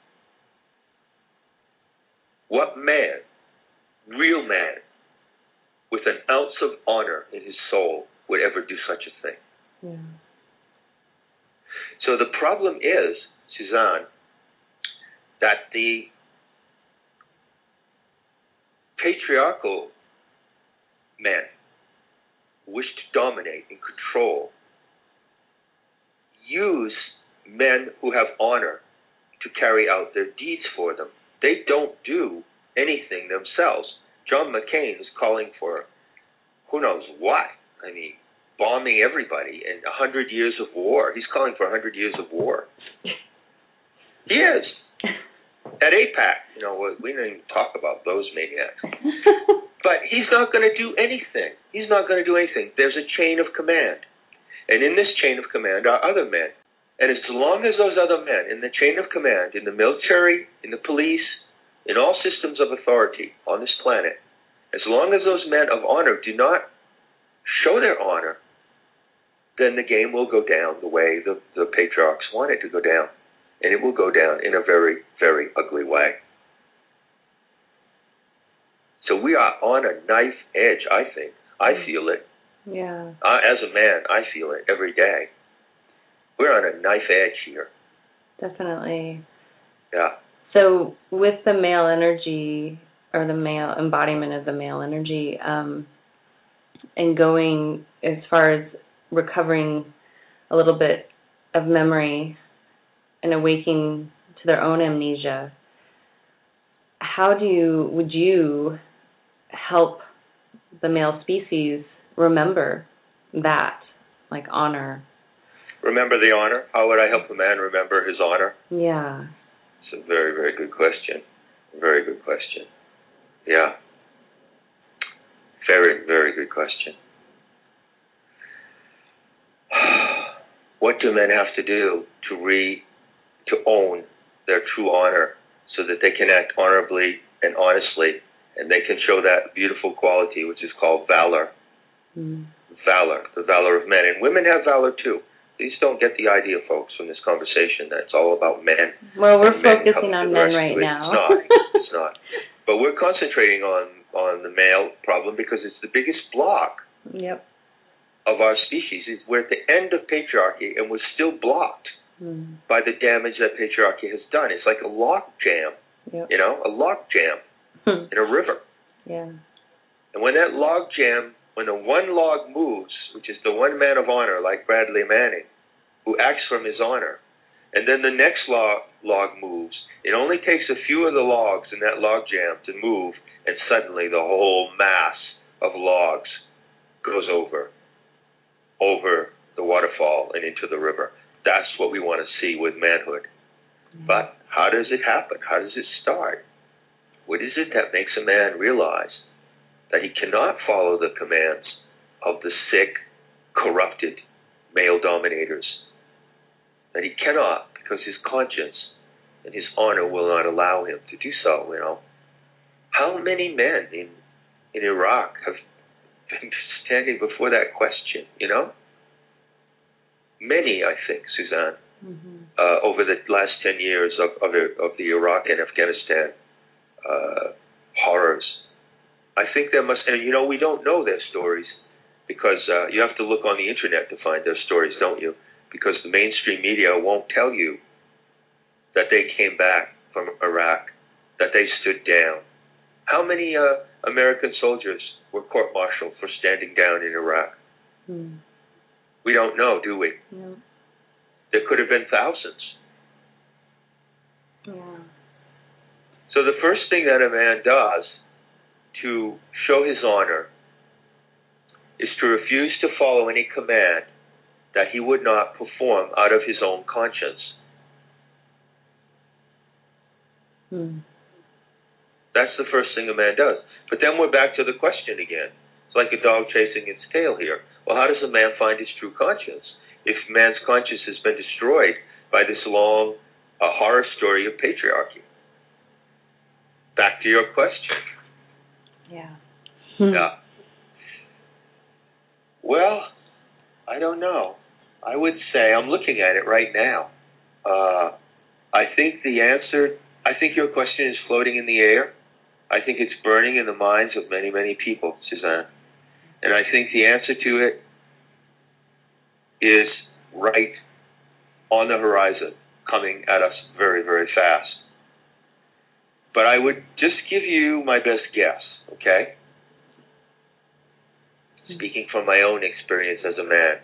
What man, real man, with an ounce of honor in his soul would ever do such a thing? Yeah. So the problem is, Suzanne, that the patriarchal men wish to dominate and control use men who have honor to carry out their deeds for them. They don't do anything themselves. John McCain is calling for who knows what. I mean, bombing everybody and 100 years of war. He's calling for 100 years of war. He is. At AIPAC, we don't even talk about those maniacs. But he's not going to do anything. He's not going to do anything. There's a chain of command. And in this chain of command are other men. And as long as those other men in the chain of command, in the military, in the police, in all systems of authority on this planet, as long as those men of honor do not show their honor, then the game will go down the way the patriarchs want it to go down. And it will go down in a very, very ugly way. So we are on a knife edge, I think. I feel it. Yeah. As a man, I feel it every day. We're on a knife edge here. Definitely. Yeah. So with the male energy, or the male embodiment of the male energy, and going as far as recovering a little bit of memory and awaking to their own amnesia, would you help the male species remember that, like honor? Remember the honor? How would I help the man remember his honor? Yeah. It's a very, very good question. Very good question. Yeah. Very, very good question. What do men have to do to own their true honor so that they can act honorably and honestly, and they can show that beautiful quality which is called valor? Valor, the valor of men. And women have valor too. Please don't get the idea, folks, from this conversation that it's all about men. Well, we're focusing on men right now. It's not. But we're concentrating on the male problem because it's the biggest block of our species. We're at the end of patriarchy, and we're still blocked by the damage that patriarchy has done. It's like a lock jam, a lock jam in a river. Yeah. And when that log jam, when the one log moves, which is the one man of honor, like Bradley Manning, who acts from his honor, and then the next log moves, it only takes a few of the logs in that log jam to move, and suddenly the whole mass of logs goes over the waterfall and into the river. That's what we want to see with manhood. But how does it happen? How does it start? What is it that makes a man realize that he cannot follow the commands of the sick, corrupted male dominators? That he cannot, because his conscience and his honor will not allow him to do so, How many men in Iraq have been standing before that question, Many, I think, Suzanne, over the last 10 years of the Iraq and Afghanistan horrors. I think there must, and we don't know their stories because you have to look on the internet to find their stories, don't you? Because the mainstream media won't tell you that they came back from Iraq, that they stood down. How many American soldiers were court-martialed for standing down in Iraq? We don't know, do we? No. There could have been thousands. Yeah. So the first thing that a man does to show his honor is to refuse to follow any command that he would not perform out of his own conscience. That's the first thing a man does. But then we're back to the question again. It's like a dog chasing its tail here. Well, how does a man find his true conscience if man's conscience has been destroyed by this long horror story of patriarchy? Back to your question. Yeah. Yeah. Well, I don't know. I would say, I'm looking at it right now. I think your question is floating in the air. I think it's burning in the minds of many, many people, Suzanne. And I think the answer to it is right on the horizon, coming at us very, very fast. But I would just give you my best guess, okay? Speaking from my own experience as a man.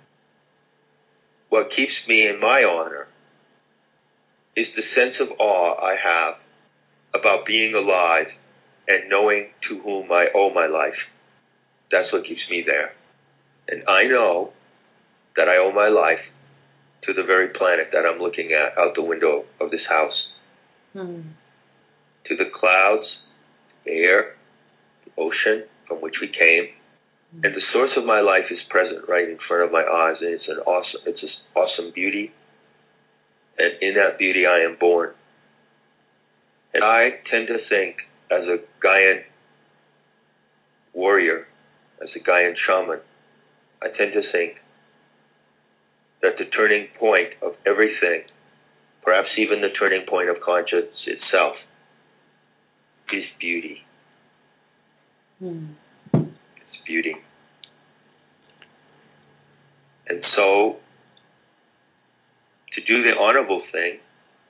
What keeps me in my honor is the sense of awe I have about being alive and knowing to whom I owe my life. That's what keeps me there. And I know that I owe my life to the very planet that I'm looking at out the window of this house. To the clouds, the air, the ocean from which we came. And the source of my life is present right in front of my eyes, and it's an awesome beauty. And in that beauty I am born. And I tend to think, as a Gaian warrior, as a Gaian shaman, I tend to think that the turning point of everything, perhaps even the turning point of conscience itself, is beauty. It's beauty. And so, to do the honorable thing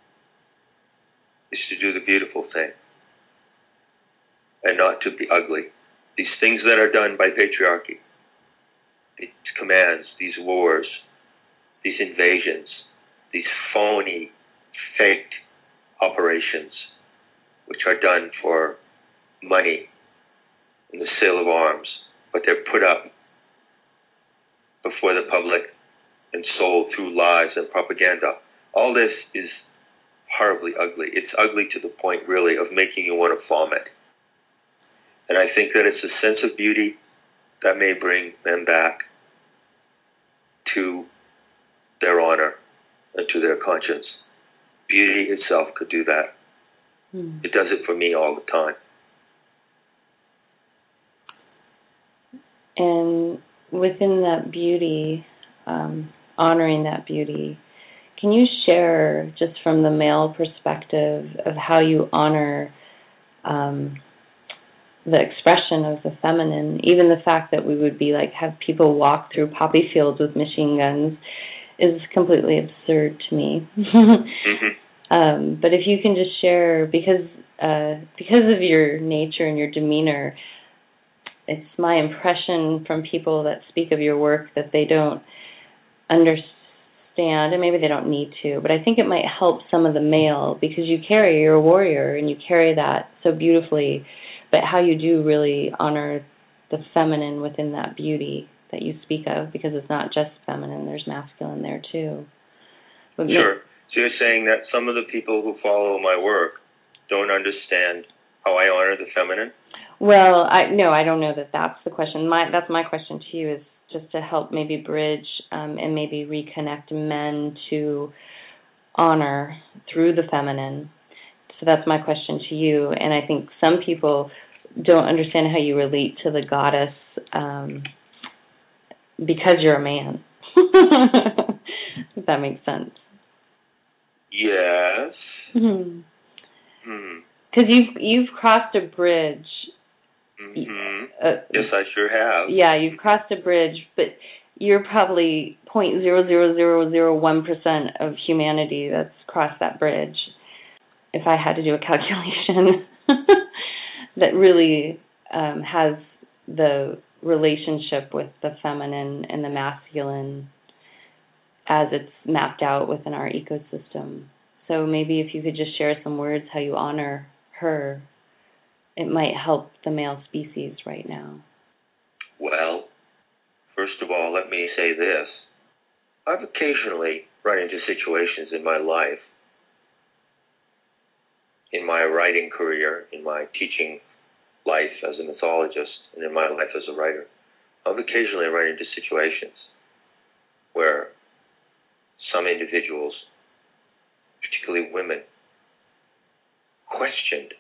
is to do the beautiful thing, and not to be ugly. These things that are done by patriarchy, these commands, these wars, these invasions, these phony, faked operations, which are done for money and the sale of arms, but they're put up before the public and sold through lies and propaganda. All this is horribly ugly. It's ugly to the point, really, of making you want to vomit. And I think that it's a sense of beauty that may bring men back to their honor and to their conscience. Beauty itself could do that. It does it for me all the time. And within that beauty, honoring that beauty, can you share, just from the male perspective, of how you honor the expression of the feminine? Even the fact that we would be like, have people walk through poppy fields with machine guns is completely absurd to me. But if you can just share, because of your nature and your demeanor, it's my impression from people that speak of your work that they don't understand, and maybe they don't need to, but I think it might help some of the male, because you're a warrior and you carry that so beautifully, but how you do really honor the feminine within that beauty that you speak of, because it's not just feminine, there's masculine there too. But sure. So you're saying that some of the people who follow my work don't understand how I honor the feminine? Well, I don't know that that's the question. That's my question to you, is just to help maybe bridge and maybe reconnect men to honor through the feminine. So that's my question to you. And I think some people don't understand how you relate to the goddess because you're a man. If that makes sense. Yes. Because you've crossed a bridge. Yes, I sure have. Yeah, you've crossed a bridge, but you're probably 0.00001% of humanity that's crossed that bridge. If I had to do a calculation that really has the relationship with the feminine and the masculine as it's mapped out within our ecosystem. So maybe if you could just share some words how you honor her, it might help the male species right now. Well, first of all, let me say this. I've occasionally run into situations in my life, in my writing career, in my teaching life as a mythologist, and in my life as a writer. I've occasionally run into situations where some individuals, particularly women, questioned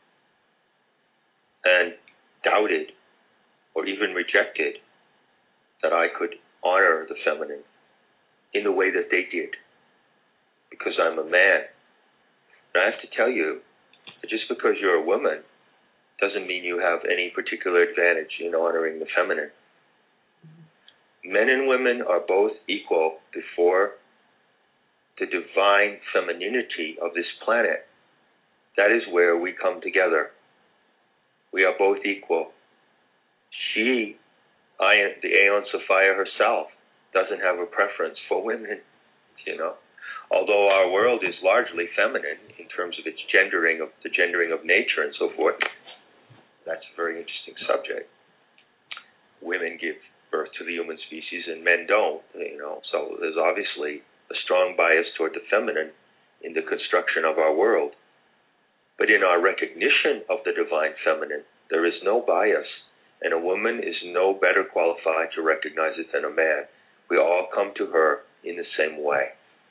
and doubted or even rejected that I could honor the feminine in the way that they did, because I'm a man. And I have to tell you that just because you're a woman doesn't mean you have any particular advantage in honoring the feminine. Men and women are both equal before the divine femininity of this planet. that is where we come together. We are both equal. She, the Aeon Sophia herself, doesn't have a preference for women, Although our world is largely feminine in terms of its gendering of nature and so forth, that's a very interesting subject. Women give birth to the human species and men don't, So there's obviously a strong bias toward the feminine in the construction of our world. But in our recognition of the divine feminine, there is no bias, and a woman is no better qualified to recognize it than a man. We all come to her in the same way.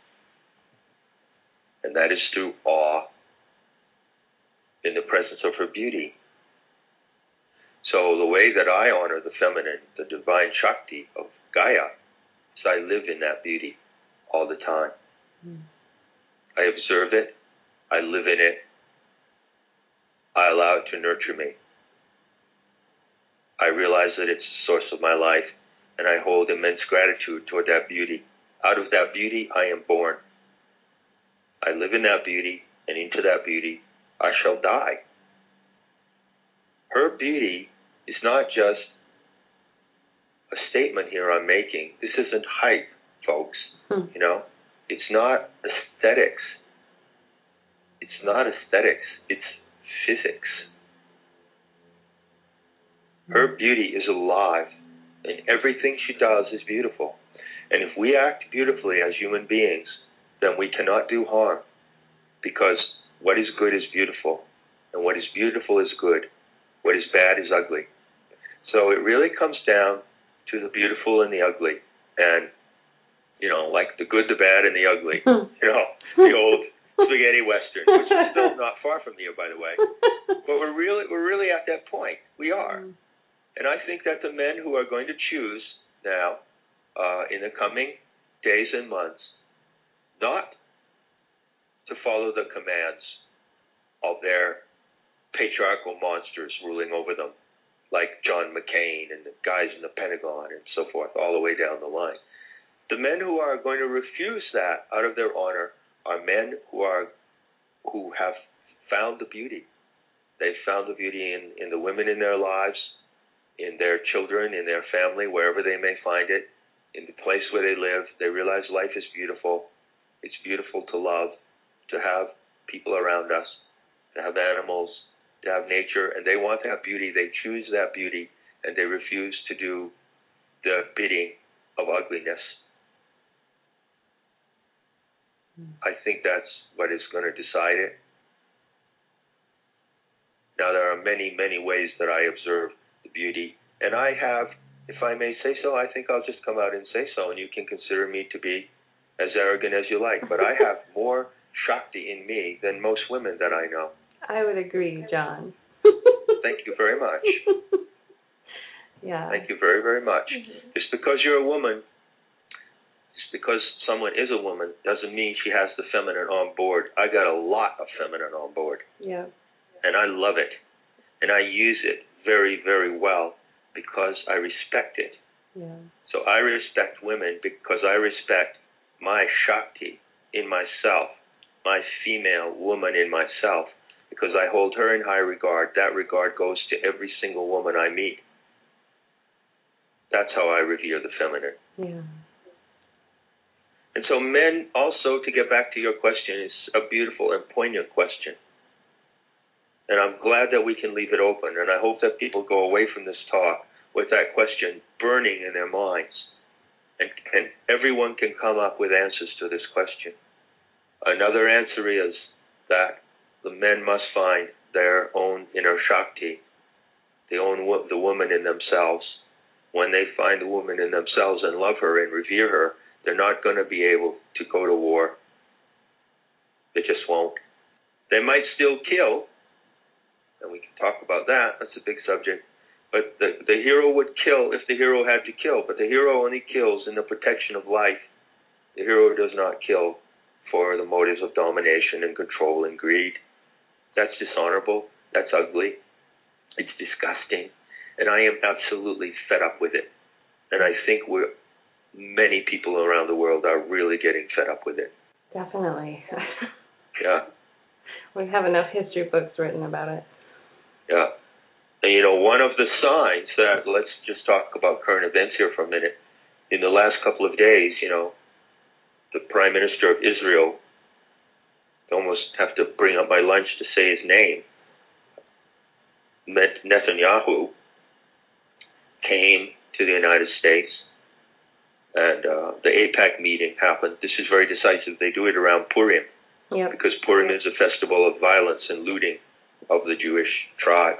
And that is through awe in the presence of her beauty. So the way that I honor the feminine, the divine Shakti of Gaia, is I live in that beauty all the time. I observe it. I live in it. I allow it to nurture me. I realize that it's the source of my life, and I hold immense gratitude toward that beauty. Out of that beauty, I am born. I live in that beauty, and into that beauty, I shall die. Her beauty is not just a statement here I'm making. This isn't hype, folks. It's not aesthetics. It's not aesthetics. It's physics. Her beauty is alive, and everything she does is beautiful. And if we act beautifully as human beings, then we cannot do harm, because what is good is beautiful, and what is beautiful is good. What is bad is ugly. So it really comes down to the beautiful and the ugly, and like the good, the bad, and the ugly. The old spaghetti western, which is still not far from here, by the way. But we're really at that point. We are. And I think that the men who are going to choose now, in the coming days and months, not to follow the commands of their patriarchal monsters ruling over them, like John McCain and the guys in the Pentagon and so forth, all the way down the line. The men who are going to refuse that out of their honor are men who have found the beauty. They've found the beauty in the women in their lives, in their children, in their family, wherever they may find it, in the place where they live. They realize life is beautiful. It's beautiful to love, to have people around us, to have animals, to have nature, and they want that beauty. They choose that beauty, and they refuse to do the bidding of ugliness. I think that's what is going to decide it. Now, there are many, many ways that I observe the beauty, and I have, if I may say so, I think I'll just come out and say so, and you can consider me to be as arrogant as you like, but I have more Shakti in me than most women that I know. I would agree, John. Thank you very much. Yeah. Thank you very, very much. Just because you're a woman, just because someone is a woman, doesn't mean she has the feminine on board. I got a lot of feminine on board. Yeah. And I love it. And I use it very, very well because I respect it. Yeah. So I respect women because I respect my Shakti in myself, my female woman in myself, because I hold her in high regard. That regard goes to every single woman I meet. That's how I revere the feminine. Yeah. And so men also, to get back to your question, is a beautiful and poignant question. And I'm glad that we can leave it open. And I hope that people go away from this talk with that question burning in their minds. And everyone can come up with answers to this question. Another answer is that the men must find their own inner Shakti, the woman in themselves. When they find the woman in themselves and love her and revere her, they're not going to be able to go to war. They just won't. They might still kill, and we can talk about that. That's a big subject. But the hero would kill if the hero had to kill, but the hero only kills in the protection of life. The hero does not kill for the motives of domination and control and greed. That's dishonorable. That's ugly. It's disgusting. And I am absolutely fed up with it. And I think many people around the world are really getting fed up with it. Definitely. Yeah. We have enough history books written about it. Yeah. And, one of the signs that, let's just talk about current events here for a minute. In the last couple of days, the Prime Minister of Israel, I almost have to bring up my lunch to say his name, Netanyahu, came to the United States, and the AIPAC meeting happened. This is very decisive. They do it around Purim, because Purim is a festival of violence and looting of the Jewish tribe,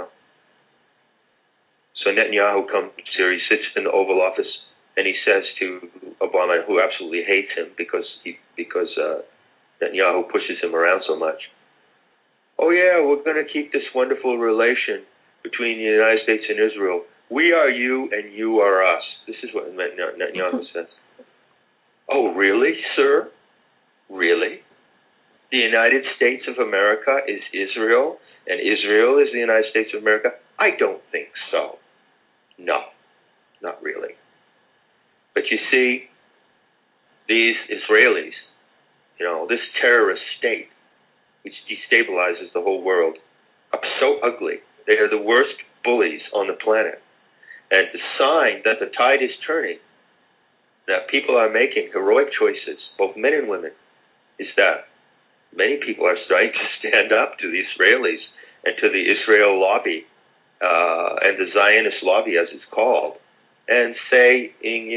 So Netanyahu comes here, he sits in the Oval Office, and he says to Obama, who absolutely hates him because Netanyahu pushes him around so much, oh yeah, we're going to keep this wonderful relation between the United States and Israel. We are you and you are us. This is what Netanyahu says. Oh, really, sir? Really? The United States of America is Israel, and Israel is the United States of America? I don't think so. No, not really. But you see, these Israelis, this terrorist state, which destabilizes the whole world, are so ugly. They are the worst bullies on the planet. And the sign that the tide is turning, that people are making heroic choices, both men and women, is that many people are starting to stand up to the Israelis and to the Israel lobby, and the Zionist lobby, as it's called, and saying,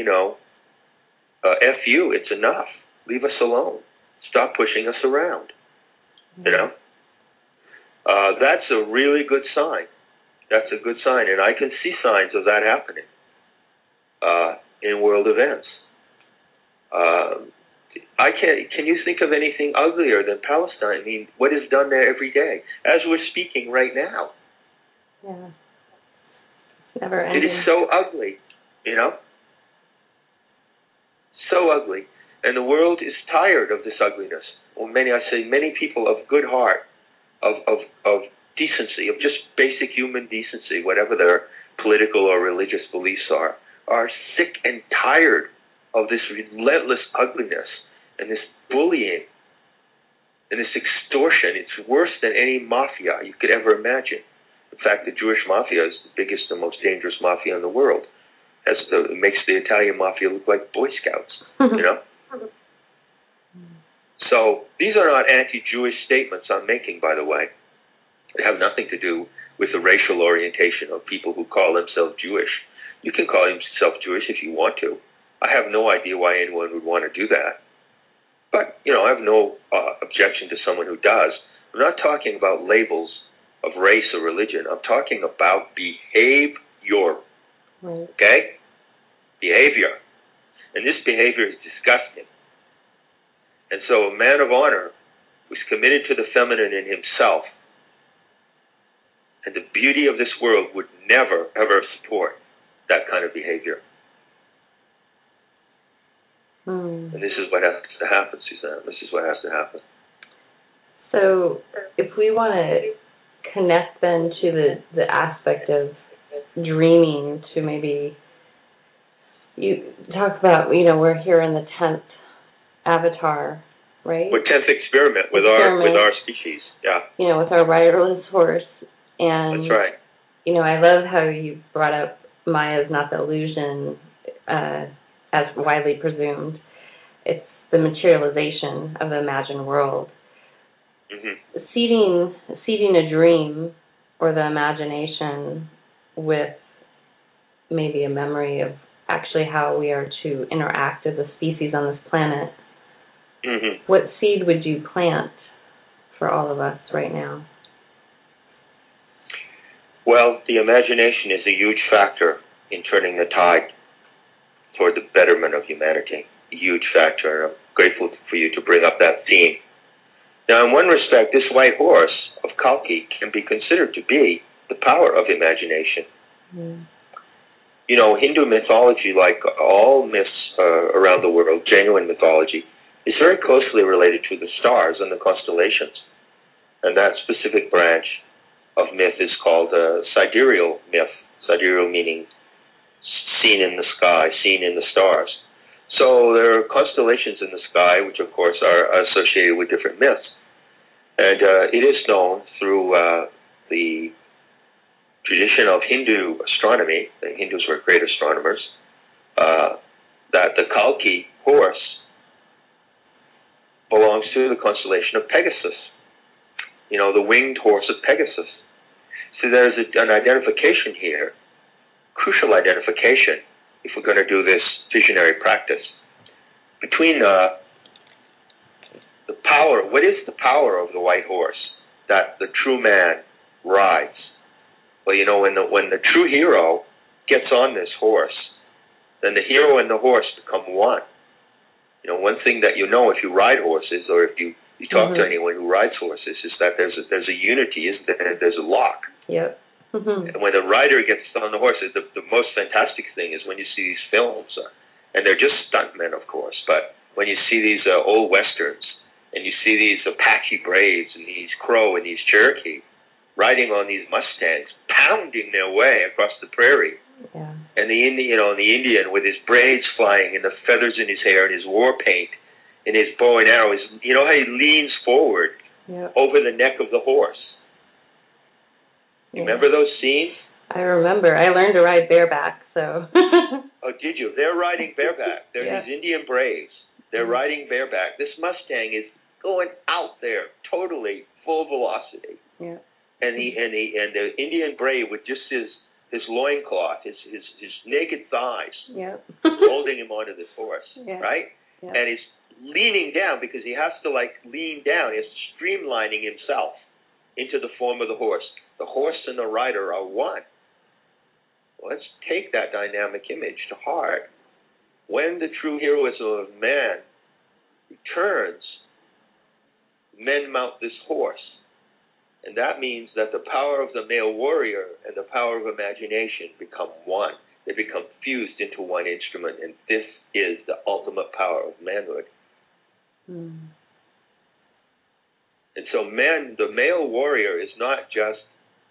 F you, it's enough. Leave us alone. Stop pushing us around. That's a really good sign. That's a good sign, and I can see signs of that happening in world events. Can you think of anything uglier than Palestine? I mean, what is done there every day, as we're speaking right now? Yeah, it's never ending. It is so ugly, so ugly, and the world is tired of this ugliness. Well, many people of good heart, of decency, of just basic human decency, whatever their political or religious beliefs are sick and tired of this relentless ugliness and this bullying and this extortion. It's worse than any mafia you could ever imagine. In fact, the Jewish mafia is the biggest and most dangerous mafia in the world. It makes the Italian mafia look like Boy Scouts, So these are not anti-Jewish statements I'm making, by the way. They have nothing to do with the racial orientation of people who call themselves Jewish. You can call yourself Jewish if you want to. I have no idea why anyone would want to do that. But, I have no objection to someone who does. I'm not talking about labels of race or religion. I'm talking about behavior. Right. Okay? Behavior. And this behavior is disgusting. And so a man of honor who's committed to the feminine in himself and the beauty of this world would never, ever support that kind of behavior. And this is what has to happen, Suzanne. This is what has to happen. So if we want to connect then to the aspect of dreaming, to maybe, you talk about, we're here in the 10th avatar, right? We're 10th experiment with our species, yeah. With our riderless horse. And, that's right. I love how you brought up Maya is not the illusion, as widely presumed. It's the materialization of the imagined world. Mm-hmm. Seeding a dream or the imagination with maybe a memory of actually how we are to interact as a species on this planet. Mm-hmm. What seed would you plant for all of us right now? Well, the imagination is a huge factor in turning the tide toward the betterment of humanity. A huge factor, and I'm grateful for you to bring up that theme. Now, in one respect, this white horse of Kalki can be considered to be the power of imagination. Mm. Hindu mythology, like all myths around the world, genuine mythology, is very closely related to the stars and the constellations. And that specific branch of myth is called sidereal myth. Sidereal meaning seen in the sky, seen in the stars. So there are constellations in the sky, which of course are associated with different myths. And it is known through the tradition of Hindu astronomy, the Hindus were great astronomers, that the Kalki horse belongs to the constellation of Pegasus, the winged horse of Pegasus. So there's an identification here, crucial identification, if we're going to do this visionary practice, between the power, what is the power of the white horse that the true man rides? Well, when the true hero gets on this horse, then the hero and the horse become one. One thing that if you ride horses, or if you talk to anyone who rides horses, is that there's a unity, isn't there? There's a lock. Yep. And when the rider gets on the horse, the most fantastic thing is when you see these films, and they're just stuntmen, of course, but when you see these old westerns, and you see these Apache Braves and these Crow and these Cherokee riding on these Mustangs, pounding their way across the prairie. Yeah. And the Indian with his braids flying and the feathers in his hair and his war paint and his bow and arrow, how he leans forward over the neck of the horse. You remember those scenes? I remember. I learned to ride bareback, so. Oh, did you? They're riding bareback. They're these Indian Braves. They're riding bareback. This Mustang is going out there totally full velocity. Yeah. And the Indian Brave with just his loincloth, his naked thighs, holding him onto this horse, right? Yeah. And he's leaning down because he has to lean down. He's streamlining himself into the form of the horse. The horse and the rider are one. Well, let's take that dynamic image to heart. When the true heroism of man returns, men mount this horse. And that means that the power of the male warrior and the power of imagination become one. They become fused into one instrument, and this is the ultimate power of manhood. Mm. And so the male warrior is not just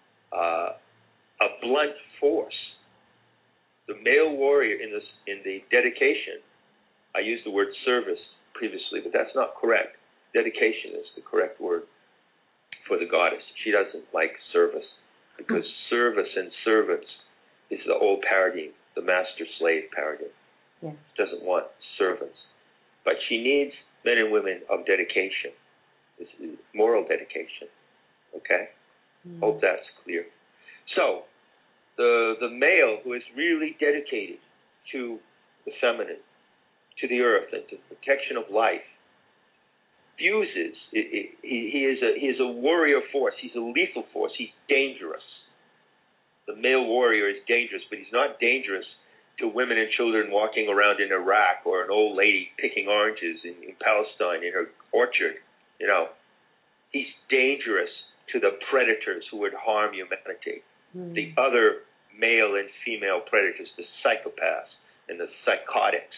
a blunt force. The male warrior in the dedication, I used the word service previously, but that's not correct. Dedication is the correct word for the goddess. She doesn't like service, because service and servants is the old paradigm, the master-slave paradigm. Yeah. She doesn't want servants. But she needs men and women of dedication. This is moral dedication. Okay? Hope that's clear. So, the male who is really dedicated to the feminine, to the earth, and to the protection of life, fuses. He is a warrior force. He's a lethal force. He's dangerous. The male warrior is dangerous, but he's not dangerous to women and children walking around in Iraq, or an old lady picking oranges in Palestine in her orchard. He's dangerous to the predators who would harm humanity. The other male and female predators, the psychopaths and the psychotics.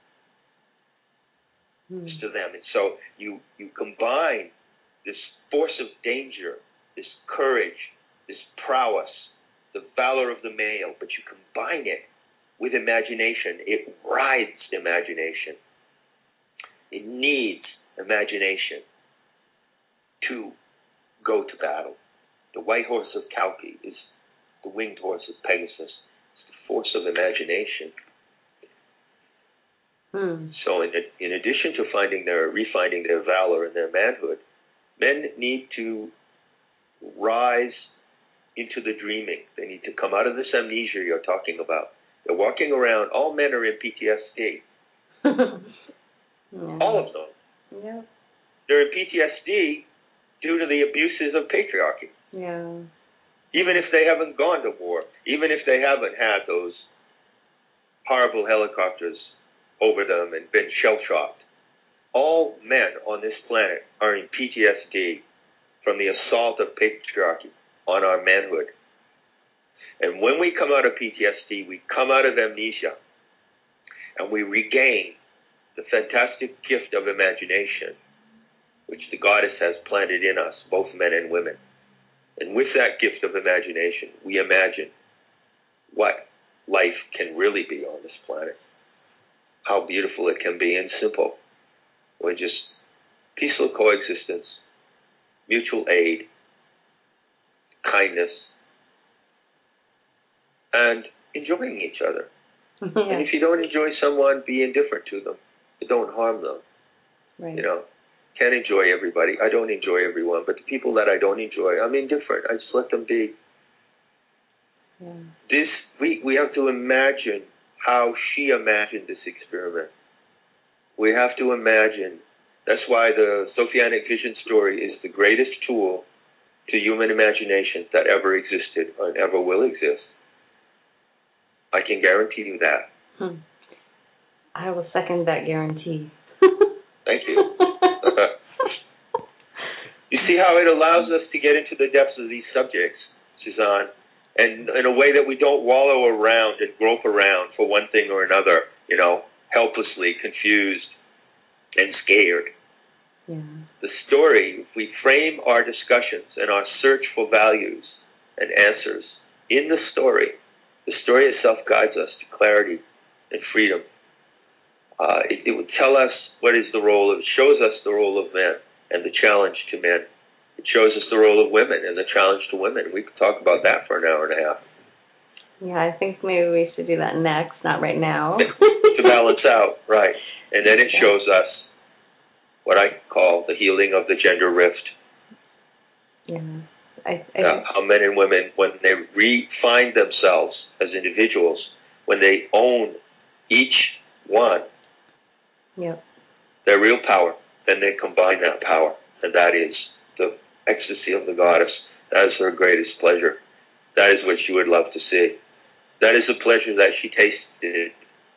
To them. And so you combine this force of danger, this courage, this prowess, the valor of the male, but you combine it with imagination. It rides imagination. It needs imagination to go to battle. The white horse of Kalki is the winged horse of Pegasus. It's the force of imagination. So in addition to refining their valor and their manhood, men need to rise into the dreaming. They need to come out of this amnesia you're talking about. They're walking around, all men are in PTSD. All of them. Yeah. They're in PTSD due to the abuses of patriarchy. Yeah. Even if they haven't gone to war, even if they haven't had those horrible helicopters over them and been shell-shocked. All men on this planet are in PTSD from the assault of patriarchy on our manhood. And when we come out of PTSD, we come out of amnesia, and we regain the fantastic gift of imagination, which the goddess has planted in us, both men and women. And with that gift of imagination, we imagine what life can really be on this planet. How beautiful it can be and simple. We're just peaceful coexistence, mutual aid, kindness, and enjoying each other. Yeah. And if you don't enjoy someone, be indifferent to them. Don't harm them. Right. You know, can't enjoy everybody. I don't enjoy everyone, but the people that I don't enjoy, I'm indifferent. I just let them be. Yeah. We have to imagine how she imagined this experiment. We have to imagine. That's why the Sophianic vision story is the greatest tool to human imagination that ever existed and ever will exist. I can guarantee you that. I will second that guarantee. Thank you. You see how it allows us to get into the depths of these subjects, Suzanne, and in a way that we don't wallow around and grope around for one thing or another, you know, helplessly confused and scared. Yeah. The story, if we frame our discussions and our search for values and answers in the story itself guides us to clarity and freedom. It would tell us what is the role of, it shows us the role of men and the challenge to men. It shows us the role of women and the challenge to women. We could talk about that for an hour and a half. Yeah, I think maybe we should do that next, not right now. To balance out, right. And then it shows us what I call the healing of the gender rift. Yeah. How men and women, when they find themselves as individuals, when they own each one, their real power, then they combine that power, and that is the ecstasy of the goddess. That is her greatest pleasure. That is what she would love to see. That is the pleasure that she tasted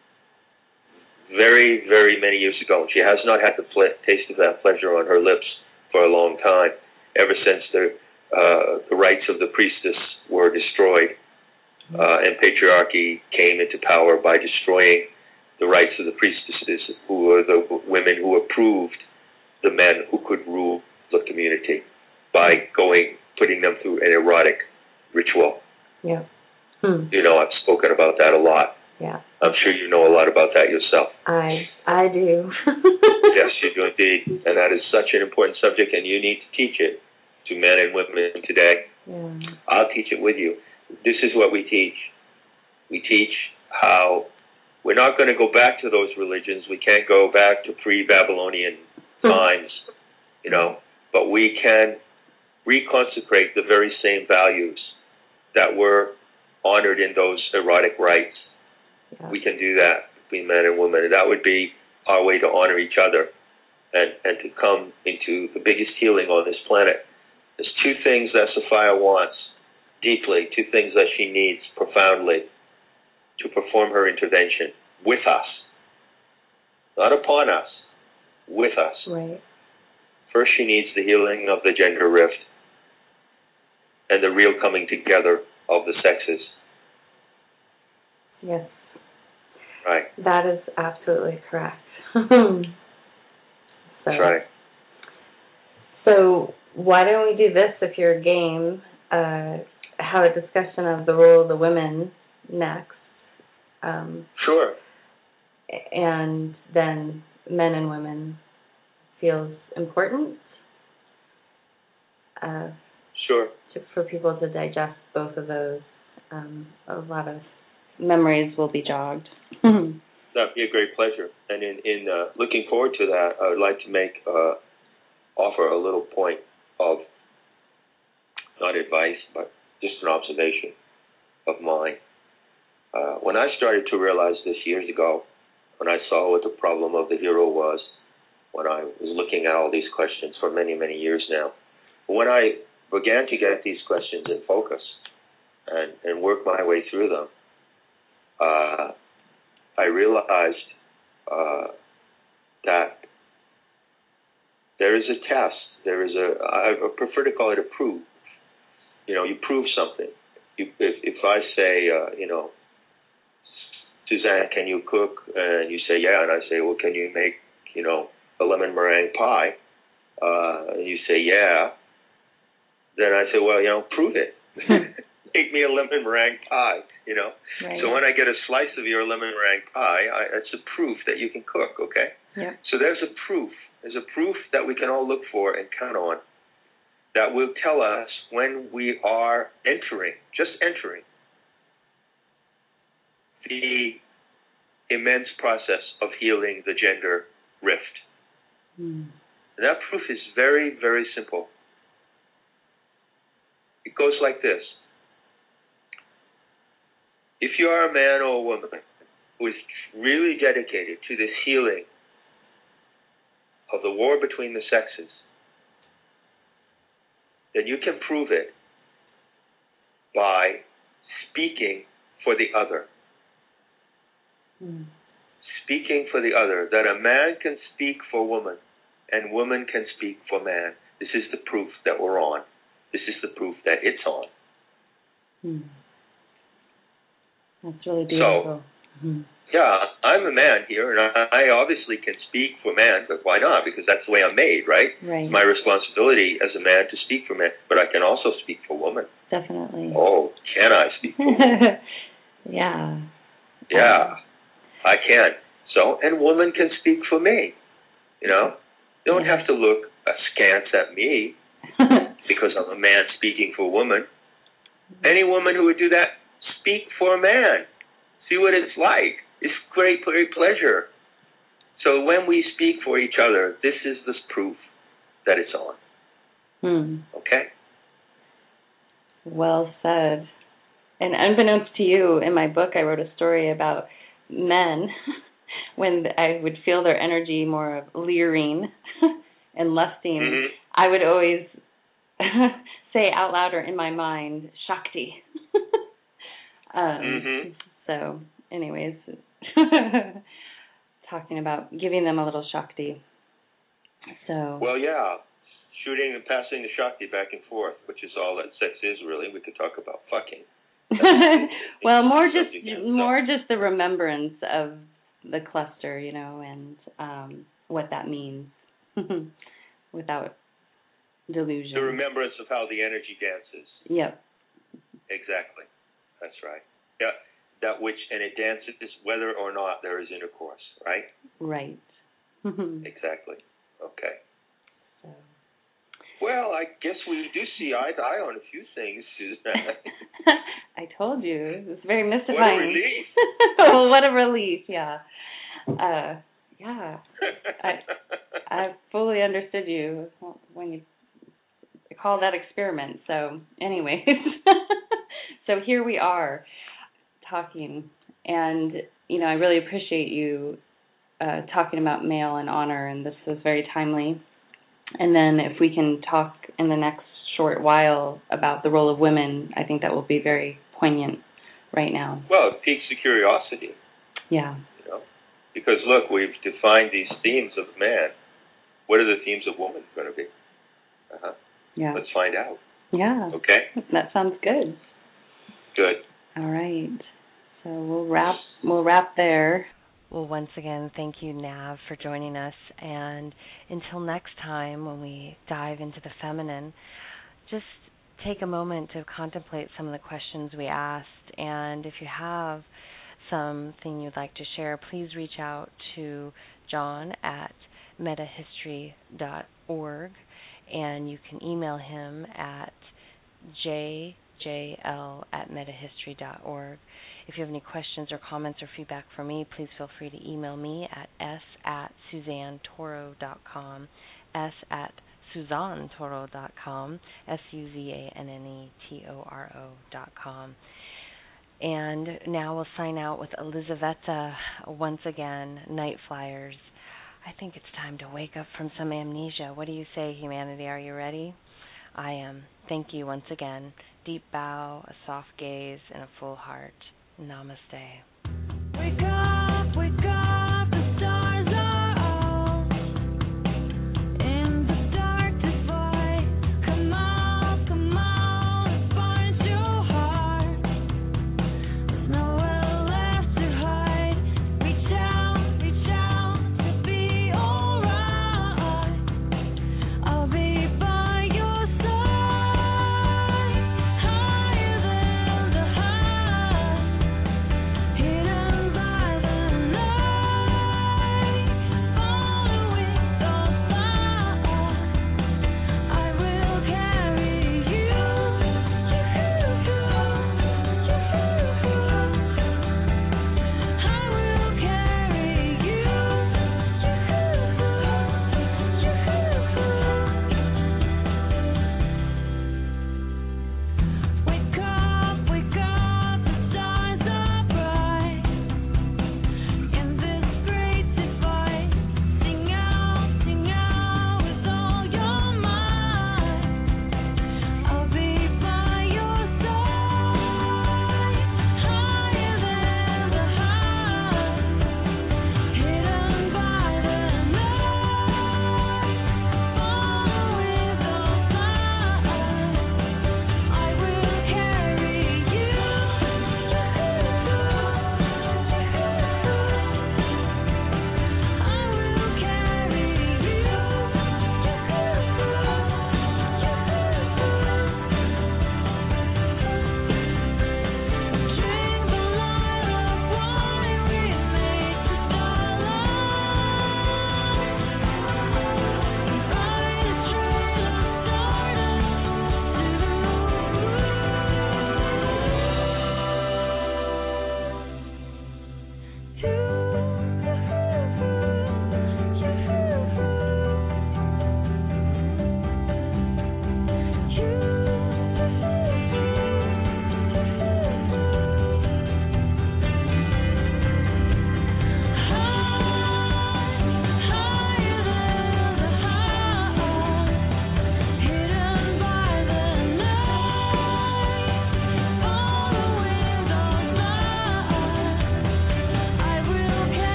very, very many years ago. She has not had the taste of that pleasure on her lips for a long time, ever since the rights of the priestess were destroyed, and patriarchy came into power by destroying the rights of the priestesses, who were the women who approved the men who could rule the community by putting them through an erotic ritual. Yeah. You know, I've spoken about that a lot. Yeah. I'm sure you know a lot about that yourself. I do. Yes, you do indeed. And that is such an important subject, and you need to teach it to men and women today. Yeah. I'll teach it with you. This is what we teach. We teach how we're not going to go back to those religions. We can't go back to pre-Babylonian times, you know, but we can reconsecrate the very same values that were honored in those erotic rites. Yeah. We can do that between men and women. And that would be our way to honor each other and to come into the biggest healing on this planet. There's two things that Sophia wants deeply, two things that she needs profoundly to perform her intervention with us. Not upon us, with us. Right. First, she needs the healing of the gender rift and the real coming together of the sexes. Yes. Right. That is absolutely correct. That's right. So why don't we do this, if you're game, have a discussion of the role of the women next. Sure. And then men and women feels important. Sure. For people to digest both of those. A lot of memories will be jogged. That'd be a great pleasure. And in looking forward to that, I would like to offer a little point of, not advice, but just an observation of mine. When I started to realize this years ago, when I saw what the problem of the hero was, when I was looking at all these questions for many, many years now, when I began to get these questions in focus and work my way through them, I realized that there is a test. There is I prefer to call it a proof. You know, you prove something. If I say, you know, Suzanne, can you cook? And you say, yeah. And I say, well, can you make, you know, a lemon meringue pie? And you say, yeah. Then I say, well, you know, prove it. Make me a lemon meringue pie, you know. Right. So when I get a slice of your lemon meringue pie, it's a proof that you can cook, okay? Yeah. So there's a proof. There's a proof that we can all look for and count on. that will tell us when we are entering, just entering, the immense process of healing the gender rift. And that proof is very, very simple. It goes like this. If you are a man or a woman who is really dedicated to this healing of the war between the sexes, then you can prove it by speaking for the other. Speaking for the other, that a man can speak for woman and woman can speak for man. This is the proof that we're on. This is the proof that it's on. That's really beautiful. So, yeah, I'm a man here, and I obviously can speak for man, but why not? Because that's the way I'm made, right? Right. It's my responsibility as a man to speak for man, but I can also speak for woman. Definitely. Oh, can I speak for woman? Yeah. Yeah, I can. So, and woman can speak for me. You know, they don't have to look askance at me because I'm a man speaking for a woman. Any woman who would do that, speak for a man. See what it's like. It's great pleasure. So when we speak for each other, this is the proof that it's on. Okay? Well said. And unbeknownst to you, in my book, I wrote a story about men when I would feel their energy more of leering and lusting. I would always say out loud or in my mind, Shakti. So, anyways, talking about giving them a little Shakti. So. Well, yeah, shooting and passing the Shakti back and forth, which is all that sex is, really. We could talk about fucking. Well, more just the remembrance of the cluster, you know, and what that means without delusion. The remembrance of how the energy dances. Yep. Exactly. That's right. Yeah. That which, and it dances whether or not there is intercourse, right? Right. Exactly. Okay. So. Well, I guess we do see eye to eye on a few things, Suzanne. I told you. It's very mystifying. What a relief. Oh, what a relief, yeah. Yeah. I fully understood you when you called that experiment. So, anyways. So here we are talking. And, you know, I really appreciate you talking about male and honor, and this was very timely. And then if we can talk in the next short while about the role of women, I think that will be very poignant right now. Well, it piques the curiosity. Yeah. You know? Because, look, we've defined these themes of man. What are the themes of woman going to be? Yeah. Let's find out. Yeah. Okay? That sounds good. Good. All right. So we'll wrap there. Well, once again, thank you, Nav, for joining us. And until next time, when we dive into the feminine, just take a moment to contemplate some of the questions we asked. And if you have something you'd like to share, please reach out to John at metahistory.org. And you can email him at jjl@metahistory.org. If you have any questions or comments or feedback for me, please feel free to email me at s@suzannetoro.com, s@suzannetoro.com, suzannetoro.com. And now we'll sign out with Elizaveta once again, Night Flyers. I think it's time to wake up from some amnesia. What do you say, humanity? Are you ready? I am. Thank you once again. Deep bow, a soft gaze, and a full heart. Namaste. Wake up.